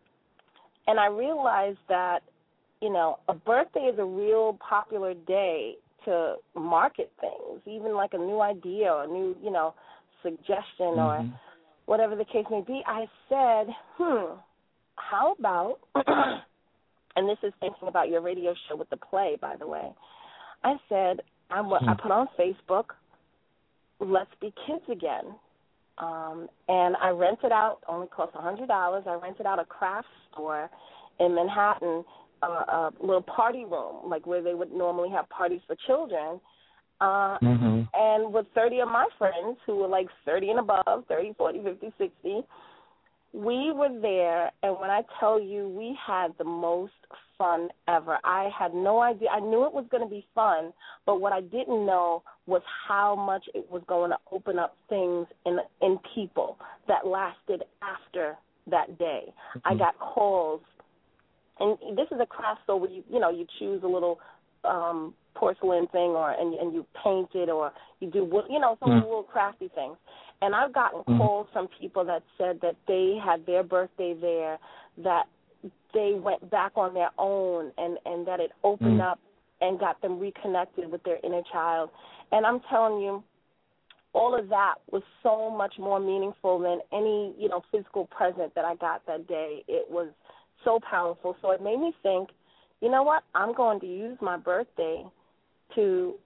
I realized that, a birthday is a real popular day to market things, even like a new idea or a new, suggestion or whatever the case may be. I said, how about, and this is thinking about your radio show with the play, by the way. I said, I put on Facebook, let's be kids again. And I rented out, only cost $100. I rented out a craft store in Manhattan, a little party room, like where they would normally have parties for children. And with 30 of my friends who were like 30 and above, 30, 40, 50, 60, we were there. And when I tell you, we had the most fun ever. I had no idea. I knew it was going to be fun, but what I didn't know was how much it was going to open up things in people that lasted after that day. I got calls, and this is a craft store where you choose a little porcelain thing, and you paint it, or you do some little crafty things. And I've gotten calls from people that said that they had their birthday there, that they went back on their own, and that it opened up and got them reconnected with their inner child. And I'm telling you, all of that was so much more meaningful than any, physical present that I got that day. It was so powerful. So it made me think, you know what, I'm going to use my birthday to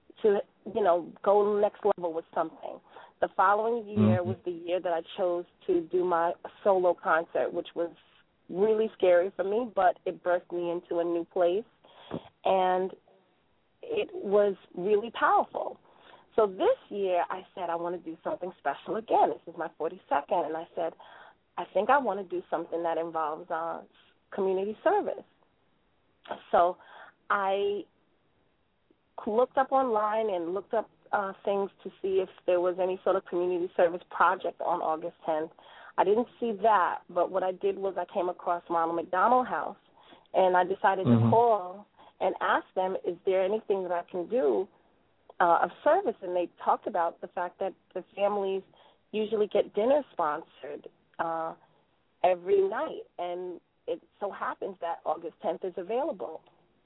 go next level with something. The following year was the year that I chose to do my solo concert, which was really scary for me, but it birthed me into a new place, and it was really powerful. So this year I said I want to do something special again. This is my 42nd, and I said I think I want to do something that involves community service. So I looked up online and looked up things to see if there was any sort of community service project on August 10th. I didn't see that, but what I did was I came across Ronald McDonald House, and I decided to call and ask them, is there anything that I can do of service, and they talked about the fact that the families usually get dinner sponsored every night, and it so happens that August 10th is available.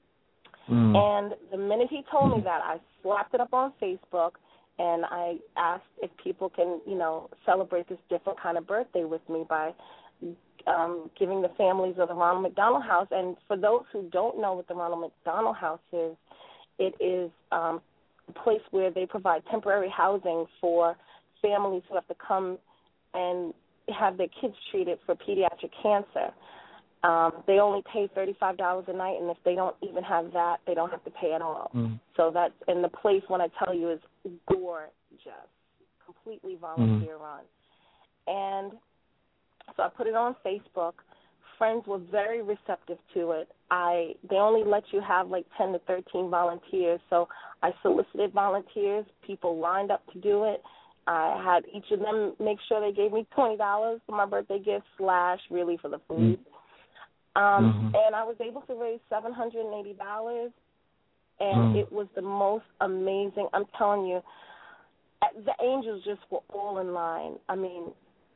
And the minute he told me that, I slapped it up on Facebook, and I asked if people can, celebrate this different kind of birthday with me by giving the families of the Ronald McDonald House. And for those who don't know what the Ronald McDonald House is, it is a place where they provide temporary housing for families who have to come and have their kids treated for pediatric cancer. They only pay $35 a night, and if they don't even have that, they don't have to pay at all. So that's, and the place, when I tell you, is gorgeous, completely volunteer run. And so I put it on Facebook. Friends were very receptive to it. They only let you have like 10 to 13 volunteers, so I solicited volunteers. People lined up to do it. I had each of them make sure they gave me $20 for my birthday gift / really for the food. And I was able to raise $780, and it was the most amazing. I'm telling you, the angels just were all in line. I mean,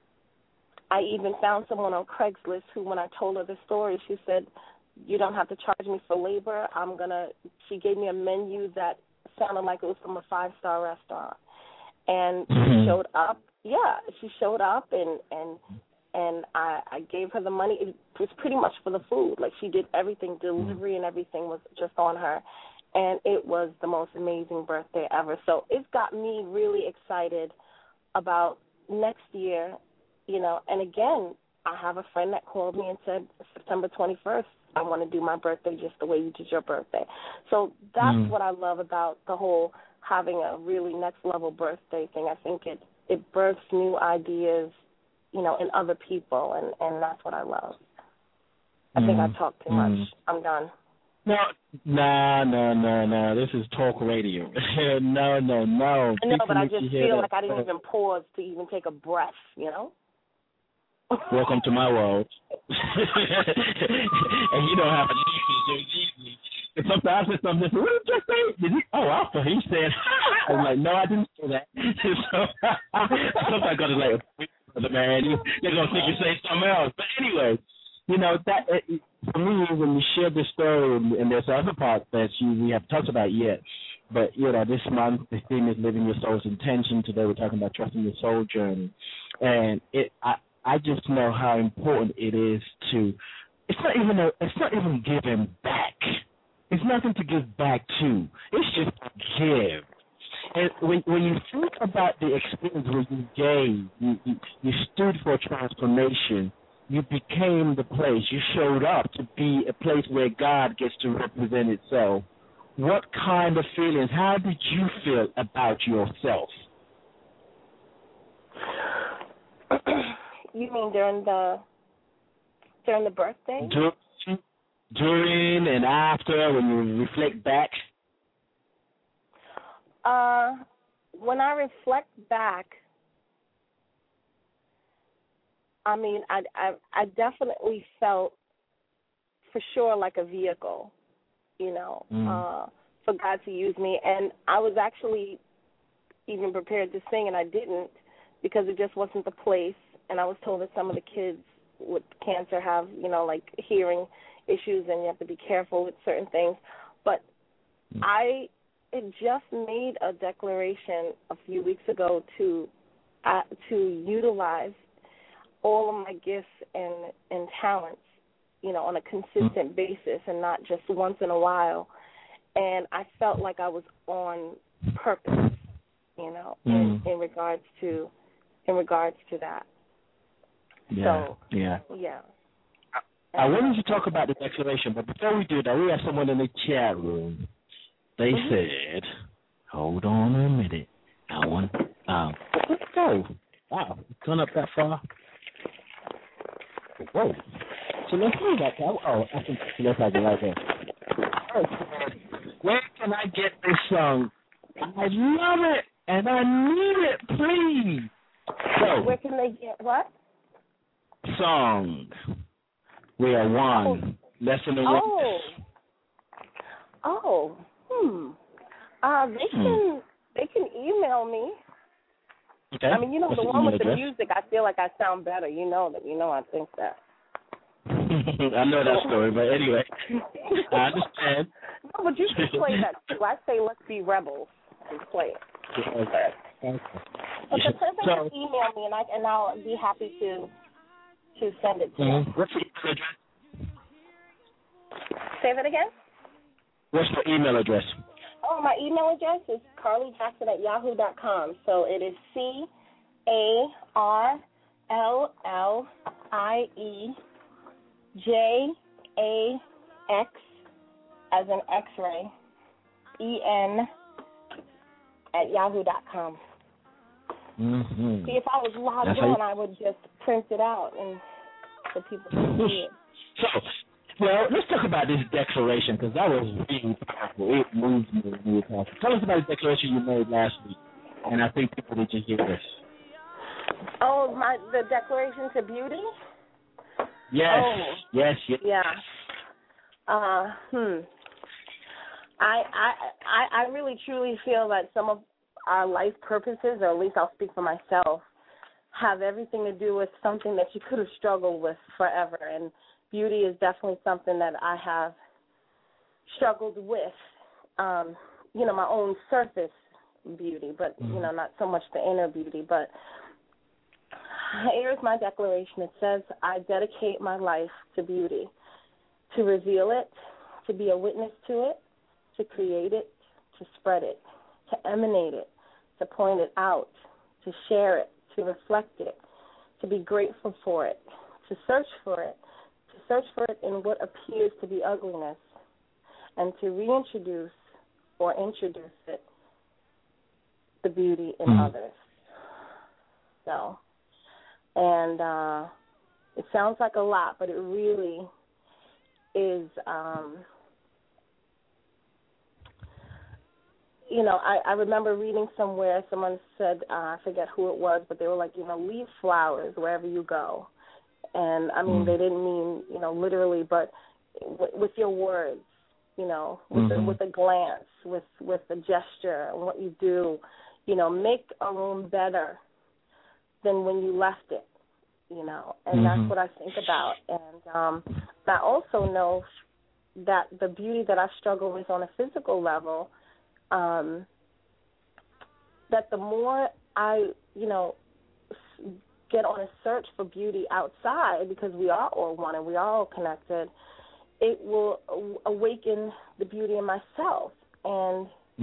I even found someone on Craigslist who, when I told her the story, she said, "You don't have to charge me for labor. She gave me a menu that sounded like it was from a 5-star restaurant. And she showed up. Yeah, she showed up, and I gave her the money. It was pretty much for the food. Like, she did everything. Delivery and everything was just on her. And it was the most amazing birthday ever. So it's got me really excited about next year, And again, I have a friend that called me and said, September 21st, I want to do my birthday just the way you did your birthday. So that's what I love about the whole having a really next-level birthday thing. I think it births new ideas, in other people, and that's what I love. I think I talked too much. I'm done. No. This is talk radio. No. I know, but I just feel like I didn't even pause to even take a breath, Welcome to my world. And you don't have to. Sometimes I say something. What did you say? Did he? Oh, I thought he said. I'm like, no, I didn't say that. So sometimes I got to like, man, you're gonna think you say something else. But anyway, that for me, when you share this story, and there's other parts that we haven't talked about yet. But this month the theme is living your soul's intention. Today we're talking about trusting your soul journey, and I just know how important it is to. It's not even giving back. It's nothing to give back to. It's just give. And when you think about the experience where you gave, you stood for transformation. You became the place. You showed up to be a place where God gets to represent itself. What kind of feelings? How did you feel about yourself? You mean during the birthday? During and after, when you reflect back? When I reflect back, I mean, I definitely felt for sure like a vehicle, for God to use me. And I was actually even prepared to sing, and I didn't because it just wasn't the place. And I was told that some of the kids with cancer have, like hearing issues, and you have to be careful with certain things. But I had just made a declaration a few weeks ago to utilize all of my gifts and talents, on a consistent basis and not just once in a while. And I felt like I was on purpose, in regards to that. Yeah. So, yeah. I wanted to talk about the declaration, but before we do that, we have someone in the chat room. They said, hold on a minute. Let's go. Wow, it's gone up that far. Whoa. So let's do that. I think that's like it right there. Where can I get this song? I love it, and I need it, please. So, where can they get what? Song. We are one. Lesson awareness. They can email me. Okay. I mean, What's the one email with address? the music, I feel like I sound better. I think that. I know that story, but anyway, I understand. No, but you can play that too. I say let's be rebels and play it. Okay. But the person just email me, and I'll be happy to send it to you. What's your email address? Say that again? What's your email address? Oh, my email address is carlyjackson@yahoo.com. So it is CarlieJax as in X-ray EN@yahoo.com. Mm-hmm. See, if I was logged on, I would just print it out and so people can see it. Well, let's talk about this declaration because that was really powerful. It moved me really powerful. Tell us about the declaration you made last week, and I think people need to hear this. Oh, the Declaration to Beauty? Yes. Oh. Yes. Yeah. I really truly feel that some of our life purposes, or at least I'll speak for myself, have everything to do with something that you could have struggled with forever. And beauty is definitely something that I have struggled with. My own surface beauty, but, not so much the inner beauty. But here's my declaration. It says, I dedicate my life to beauty, to reveal it, to be a witness to it, to create it, to spread it, to emanate it, to point it out, to share it, to reflect it, to be grateful for it, to search for it in what appears to be ugliness, and to reintroduce or introduce it, the beauty in others. So, and it sounds like a lot, but it really is, I remember reading somewhere, someone said, I forget who it was, but they were like, leave flowers wherever you go. And, I mean, they didn't mean, literally, but with your words, with a glance, with a gesture and what you do, make a room better than when you left it, and that's what I think about. And I also know that the beauty that I struggle with on a physical level, that the more I, get on a search for beauty outside, because we are all one and we are all connected, it will awaken the beauty in myself. And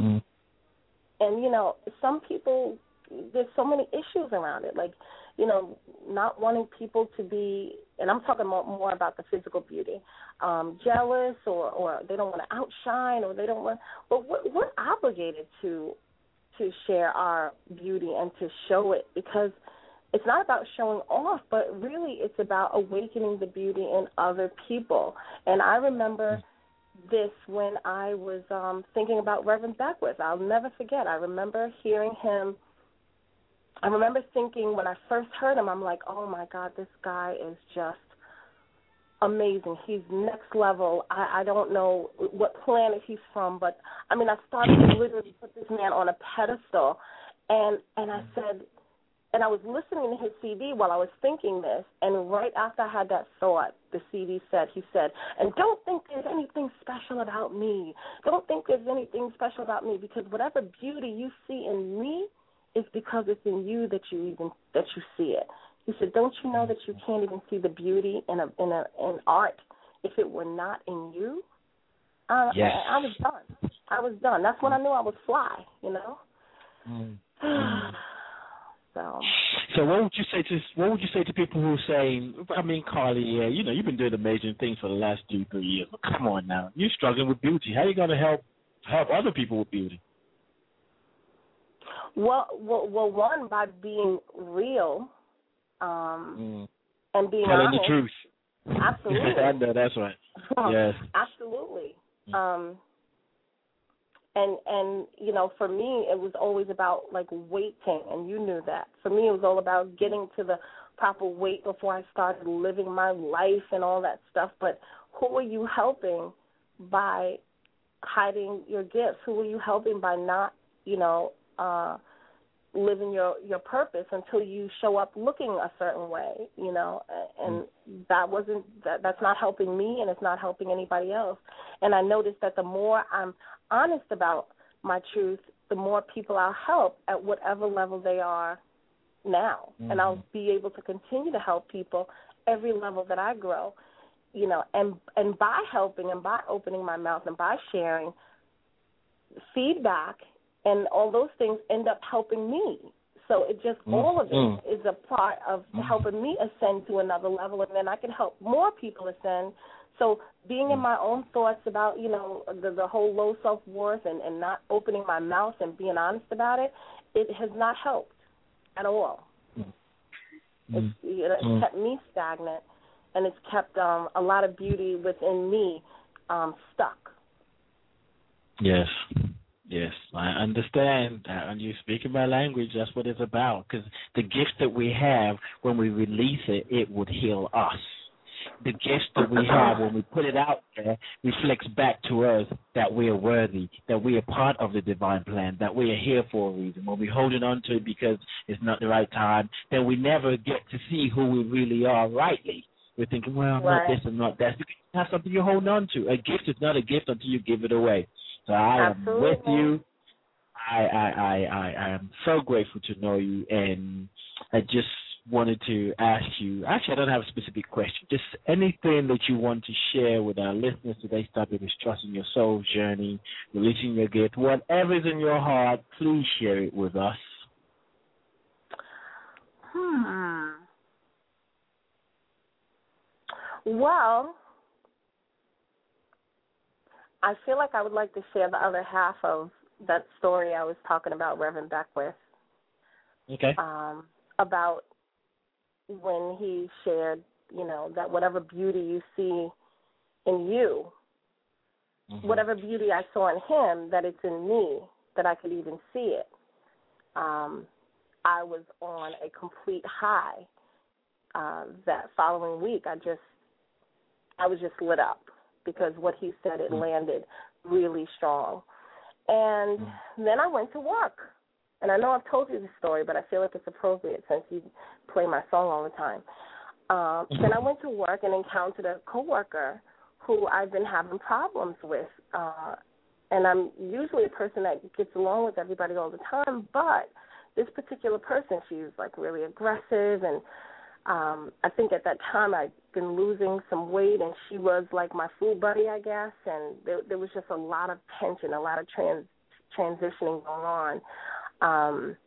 some people, there's so many issues around it, like, not wanting people to be, and I'm talking more about the physical beauty, jealous or they don't want to outshine, or they don't want, but we're obligated to share our beauty and to show it, because it's not about showing off, but really it's about awakening the beauty in other people. And I remember this when I was thinking about Reverend Beckwith. I'll never forget. I remember hearing him. I remember thinking when I first heard him, I'm like, oh, my God, this guy is just amazing. He's next level. I don't know what planet he's from, but, I mean, I started to literally put this man on a pedestal. And I said, and I was listening to his CD while I was thinking this, and right after I had that thought, the CD said, he said, and don't think there's anything special about me. Don't think there's anything special about me, because whatever beauty you see in me is because it's in you that you see it. He said, don't you know that you can't even see the beauty in art if it were not in you? Yes. I was done. That's when I knew I was fly, So what would you say to people who say, I mean, Carly, you've been doing amazing things for the last 2-3 years. But come on now, you're struggling with beauty. How are you going to help other people with beauty? Well, one, by being real, and being telling honest. the truth. Absolutely. I know, that's right. Yes. Absolutely. And for me, it was always about, like, waiting, and you knew that. For me, it was all about getting to the proper weight before I started living my life and all that stuff. But who are you helping by hiding your gifts? Who are you helping by not, living your purpose until you show up looking a certain way, you know, and that's not helping me, and it's not helping anybody else. And I noticed that the more I'm honest about my truth, the more people I'll help at whatever level they are now. And I'll be able to continue to help people every level that I grow, you know, and by helping and by opening my mouth and by sharing, feedback and all those things end up helping me. So it just, all of it is a part of helping me ascend to another level, and then I can help more people ascend. So being in my own thoughts about, you know, the whole low self-worth and not opening my mouth and being honest about it, it has not helped at all. It's kept me stagnant, and it's kept a lot of beauty within me stuck. Yes. Yes, I understand. And you're speaking my language. That's what it's about. Because the gift that we have, when we release it, it would heal us. The gift that we have, when we put it out there, reflects back to us that we are worthy, that we are part of the divine plan, that we are here for a reason. When we hold it on to it because it's not the right time, then we never get to see who we really are rightly. We're thinking, well, I'm not this and not that. Because you have something you're holding on to. A gift is not a gift until you give it away. So I am with you. I am so grateful to know you, and I just wanted to ask you, actually I don't have a specific question, just anything that you want to share with our listeners today, starting with trusting your soul journey, releasing your gift, whatever is in your heart, please share it with us. Well, I feel like I would like to share the other half of that story I was talking about, Reverend Beckwith. Okay. About when he shared, you know, that whatever beauty you see in you, whatever beauty I saw in him, that it's in me, that I could even see it. I was on a complete high. That following week, I was just lit up, because what he said, it landed really strong. And then I went to work. And I know I've told you this story, but I feel like it's appropriate since you play my song all the time. Then I went to work and encountered a coworker who I've been having problems with. And I'm usually a person that gets along with everybody all the time, but this particular person, she's like really aggressive, and I think at that time I'd been losing some weight, and she was like my food buddy, I guess, and there was just a lot of tension, a lot of transitioning going on.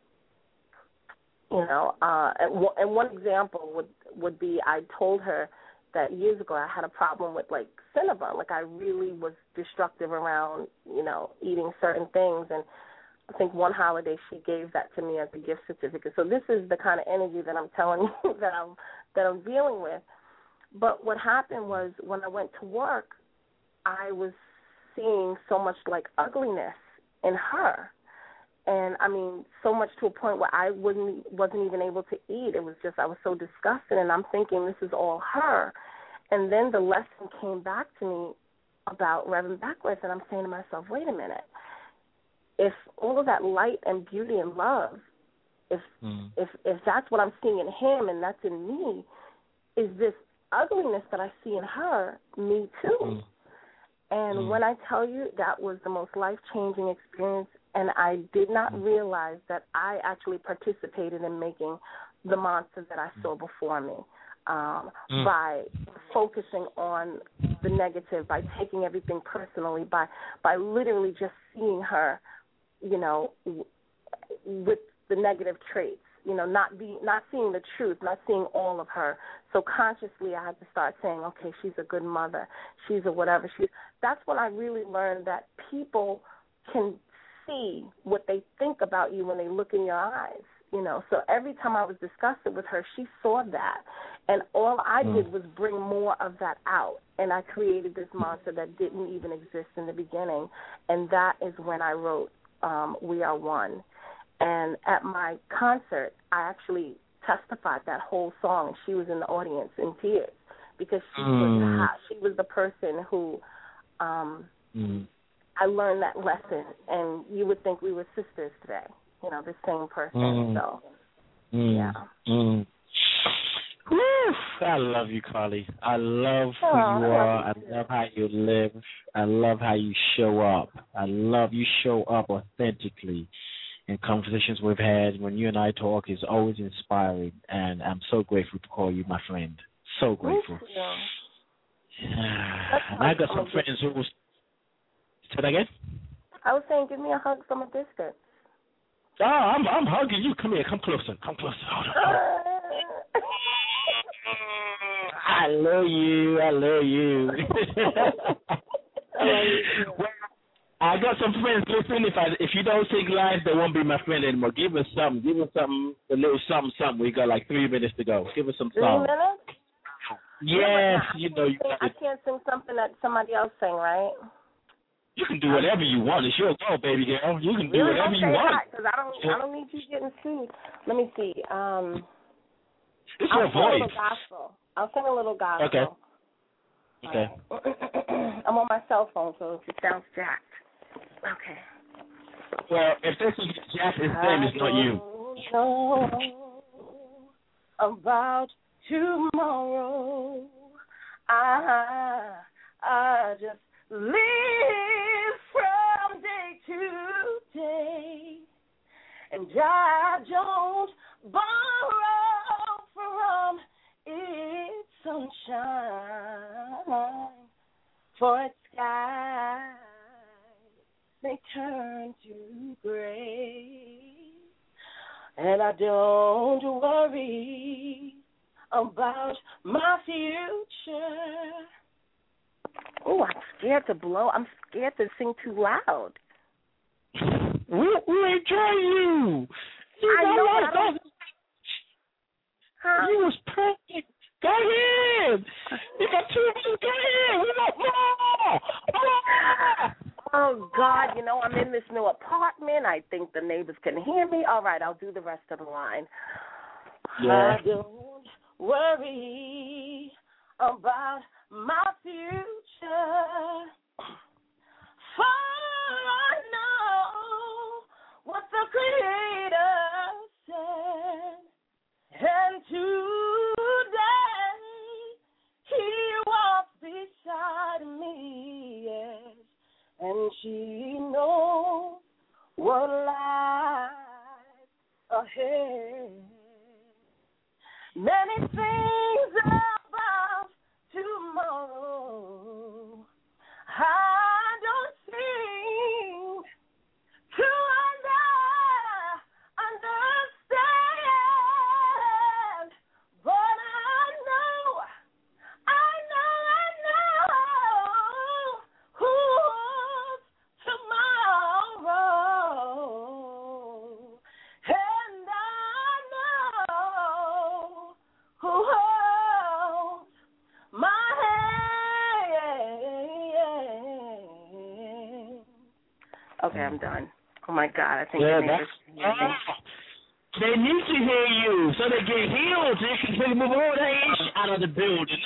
You know, and one example would be, I told her that years ago I had a problem with like Cinnabon, like I really was destructive around, you know, eating certain things, and I think one holiday she gave that to me as a gift certificate. So this is the kind of energy that I'm telling you that I'm dealing with. But what happened was, when I went to work, I was seeing so much like ugliness in her. And I mean, so much to a point where I wasn't even able to eat. It was just, I was so disgusted, and I'm thinking this is all her. And then the lesson came back to me about Reverend Beckwith, and I'm saying to myself, wait a minute. If all of that light and beauty and love, if that's what I'm seeing in him and that's in me, is this ugliness that I see in her me too? And when I tell you, that was the most life-changing experience, and I did not realize that I actually participated in making the monster that I saw before me. By focusing on the negative, by taking everything personally, by literally just seeing her, you know, with the negative traits, you know, not seeing the truth, not seeing all of her. So consciously I had to start saying, okay, she's a good mother, she's a whatever. That's when I really learned that people can see what they think about you when they look in your eyes, you know. So every time I was disgusted with her, she saw that. And all I did was bring more of that out. And I created this monster that didn't even exist in the beginning. And that is when I wrote We Are One. And at my concert, I actually testified that whole song. She was in the audience in tears, because she was the person who I learned that lesson. And you would think we were sisters today. the same person. So, yeah. Woo! I love you, Carly. I love who you are. I love how you live. I love how you show up. I love you show up authentically. And conversations we've had when you and I talk is always inspiring, and I'm so grateful to call you my friend. So grateful. I got some friends who was. Say that again? I was saying, give me a hug from a distance. Oh, I'm hugging you. Come here. Come closer. Come closer. Hold on. I love you. I love you. Well, I got some friends. Listen, if you don't sing live, they won't be my friend anymore. Give us something. Give us something, a little something. We got like 3 minutes to go. Give us some 3 song. minutes? Yes, I can't sing something that somebody else sang, right? You can do whatever you want. It's your go, baby girl. You can do whatever you want. Because I don't need you getting sued. Let me see. It's your voice. I'll sing a little gospel. Okay. I'm on my cell phone, so it sounds jacked. Okay. Well, if this is jacked, it's them. It's not you. Know about tomorrow. I just live from day to day, and I don't borrow from its sunshine, for its skies may turn to gray, and I don't worry about my future. Oh, I'm scared to blow. I'm scared to sing too loud. We enjoy you. I know. You was perfect. Go ahead. You got 2 minutes. Go ahead. We want more. Oh, God. I'm in this new apartment. I think the neighbors can hear me. All right, I'll do the rest of the line. Yeah. I don't worry about my future, for I know what the Creator said, and today He walks beside me, yes, and she knows what lies ahead. Many things about tomorrow I don't seem to understand, but I know who's tomorrow, and I know who holds my hand. Okay, I'm done. Oh, my God. I think they need to hear you so they get healed. They can move all that ish out of the building.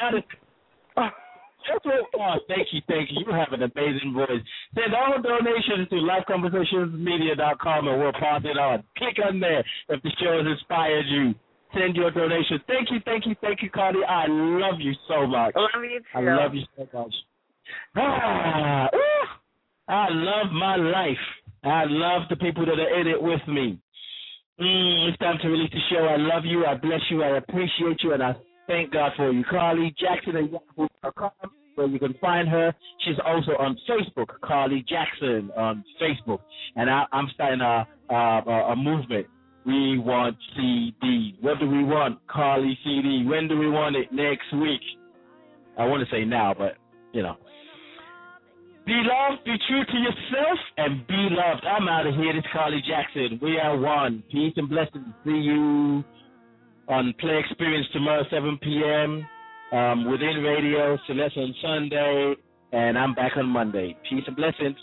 Thank you. You have an amazing voice. Send all donations to lifeconversationsmedia.com and we'll pass it on. Click on there if the show has inspired you. Send your donations. Thank you, Carly. I love you so much. I love you too. I love you so much. I love my life. I love the people that are in it with me. It's time to release the show. I love you. I bless you. I appreciate you. And I thank God for you. Carly Jackson at yahoo.com, where you can find her. She's also on Facebook, Carly Jackson on Facebook. And I'm starting a movement. We want CD. What do we want? Carly CD. When do we want it? Next week. I want to say now, but, Be loved, be true to yourself, and be loved. I'm out of here. This is Carly Jackson. We are one. Peace and blessings. See you on Play Experience tomorrow, 7 p.m. Within Radio, Celeste on Sunday, and I'm back on Monday. Peace and blessings.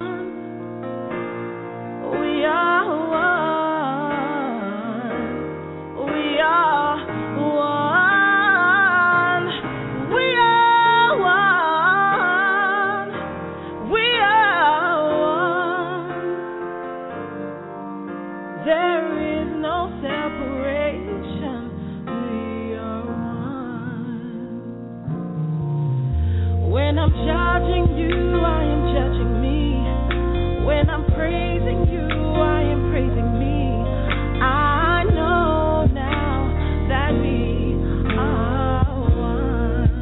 We are one. We are one. There no separation. We are one. When I'm judging you, I am judging me. When I'm praising you, I am praising me. I know now that we are one.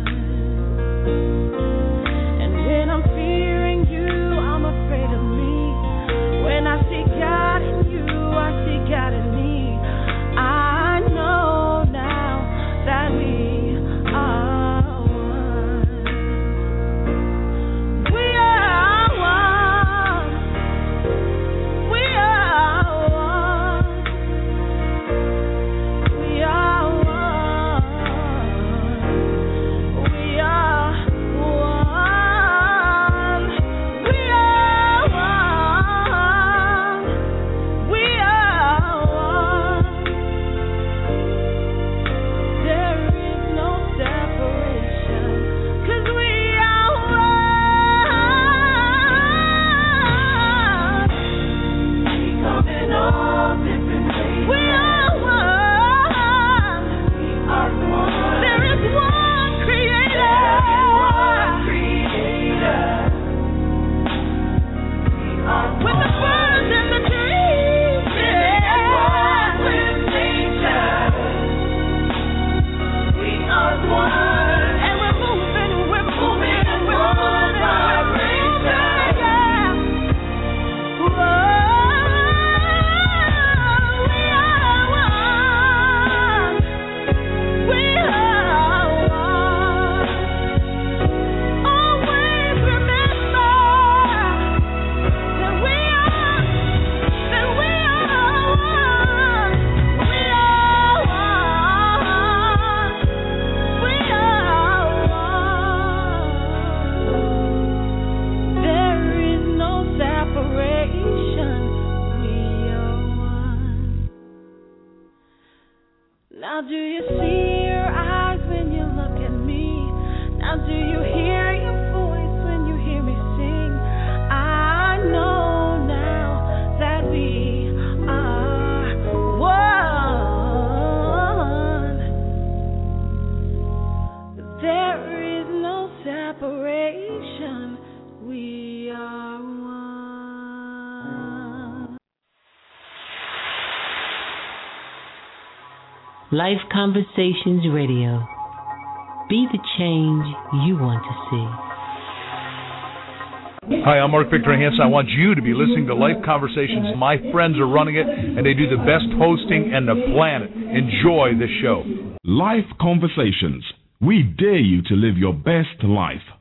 And when I'm fearing you, I'm afraid of me. When I see God in you, I see God in me. I know now that we are one. We are one. We are one. We are one. We are one. We are one. We are one. There is no separation, 'cause we are one. We come in all different ways. We are one. We are one. There is one Creator. With the birds and the trees. With nature. We are one. And we're moving, we're moving, we're moving, we're moving. Yeah. Whoa. We are one. We are one. Always remember that we are one. We are one. We are one. There is no separation. We are one. Now do you see your eyes when you look at me? Now do you hear your voice when you hear me sing? I know now that we are one. There is no separation. We are one. Life Conversations Radio. Be the change you want to see. Hi, I'm Mark Victor Hansen. I want you to be listening to Life Conversations. My friends are running it, and they do the best hosting in the planet. Enjoy the show. Life Conversations. We dare you to live your best life.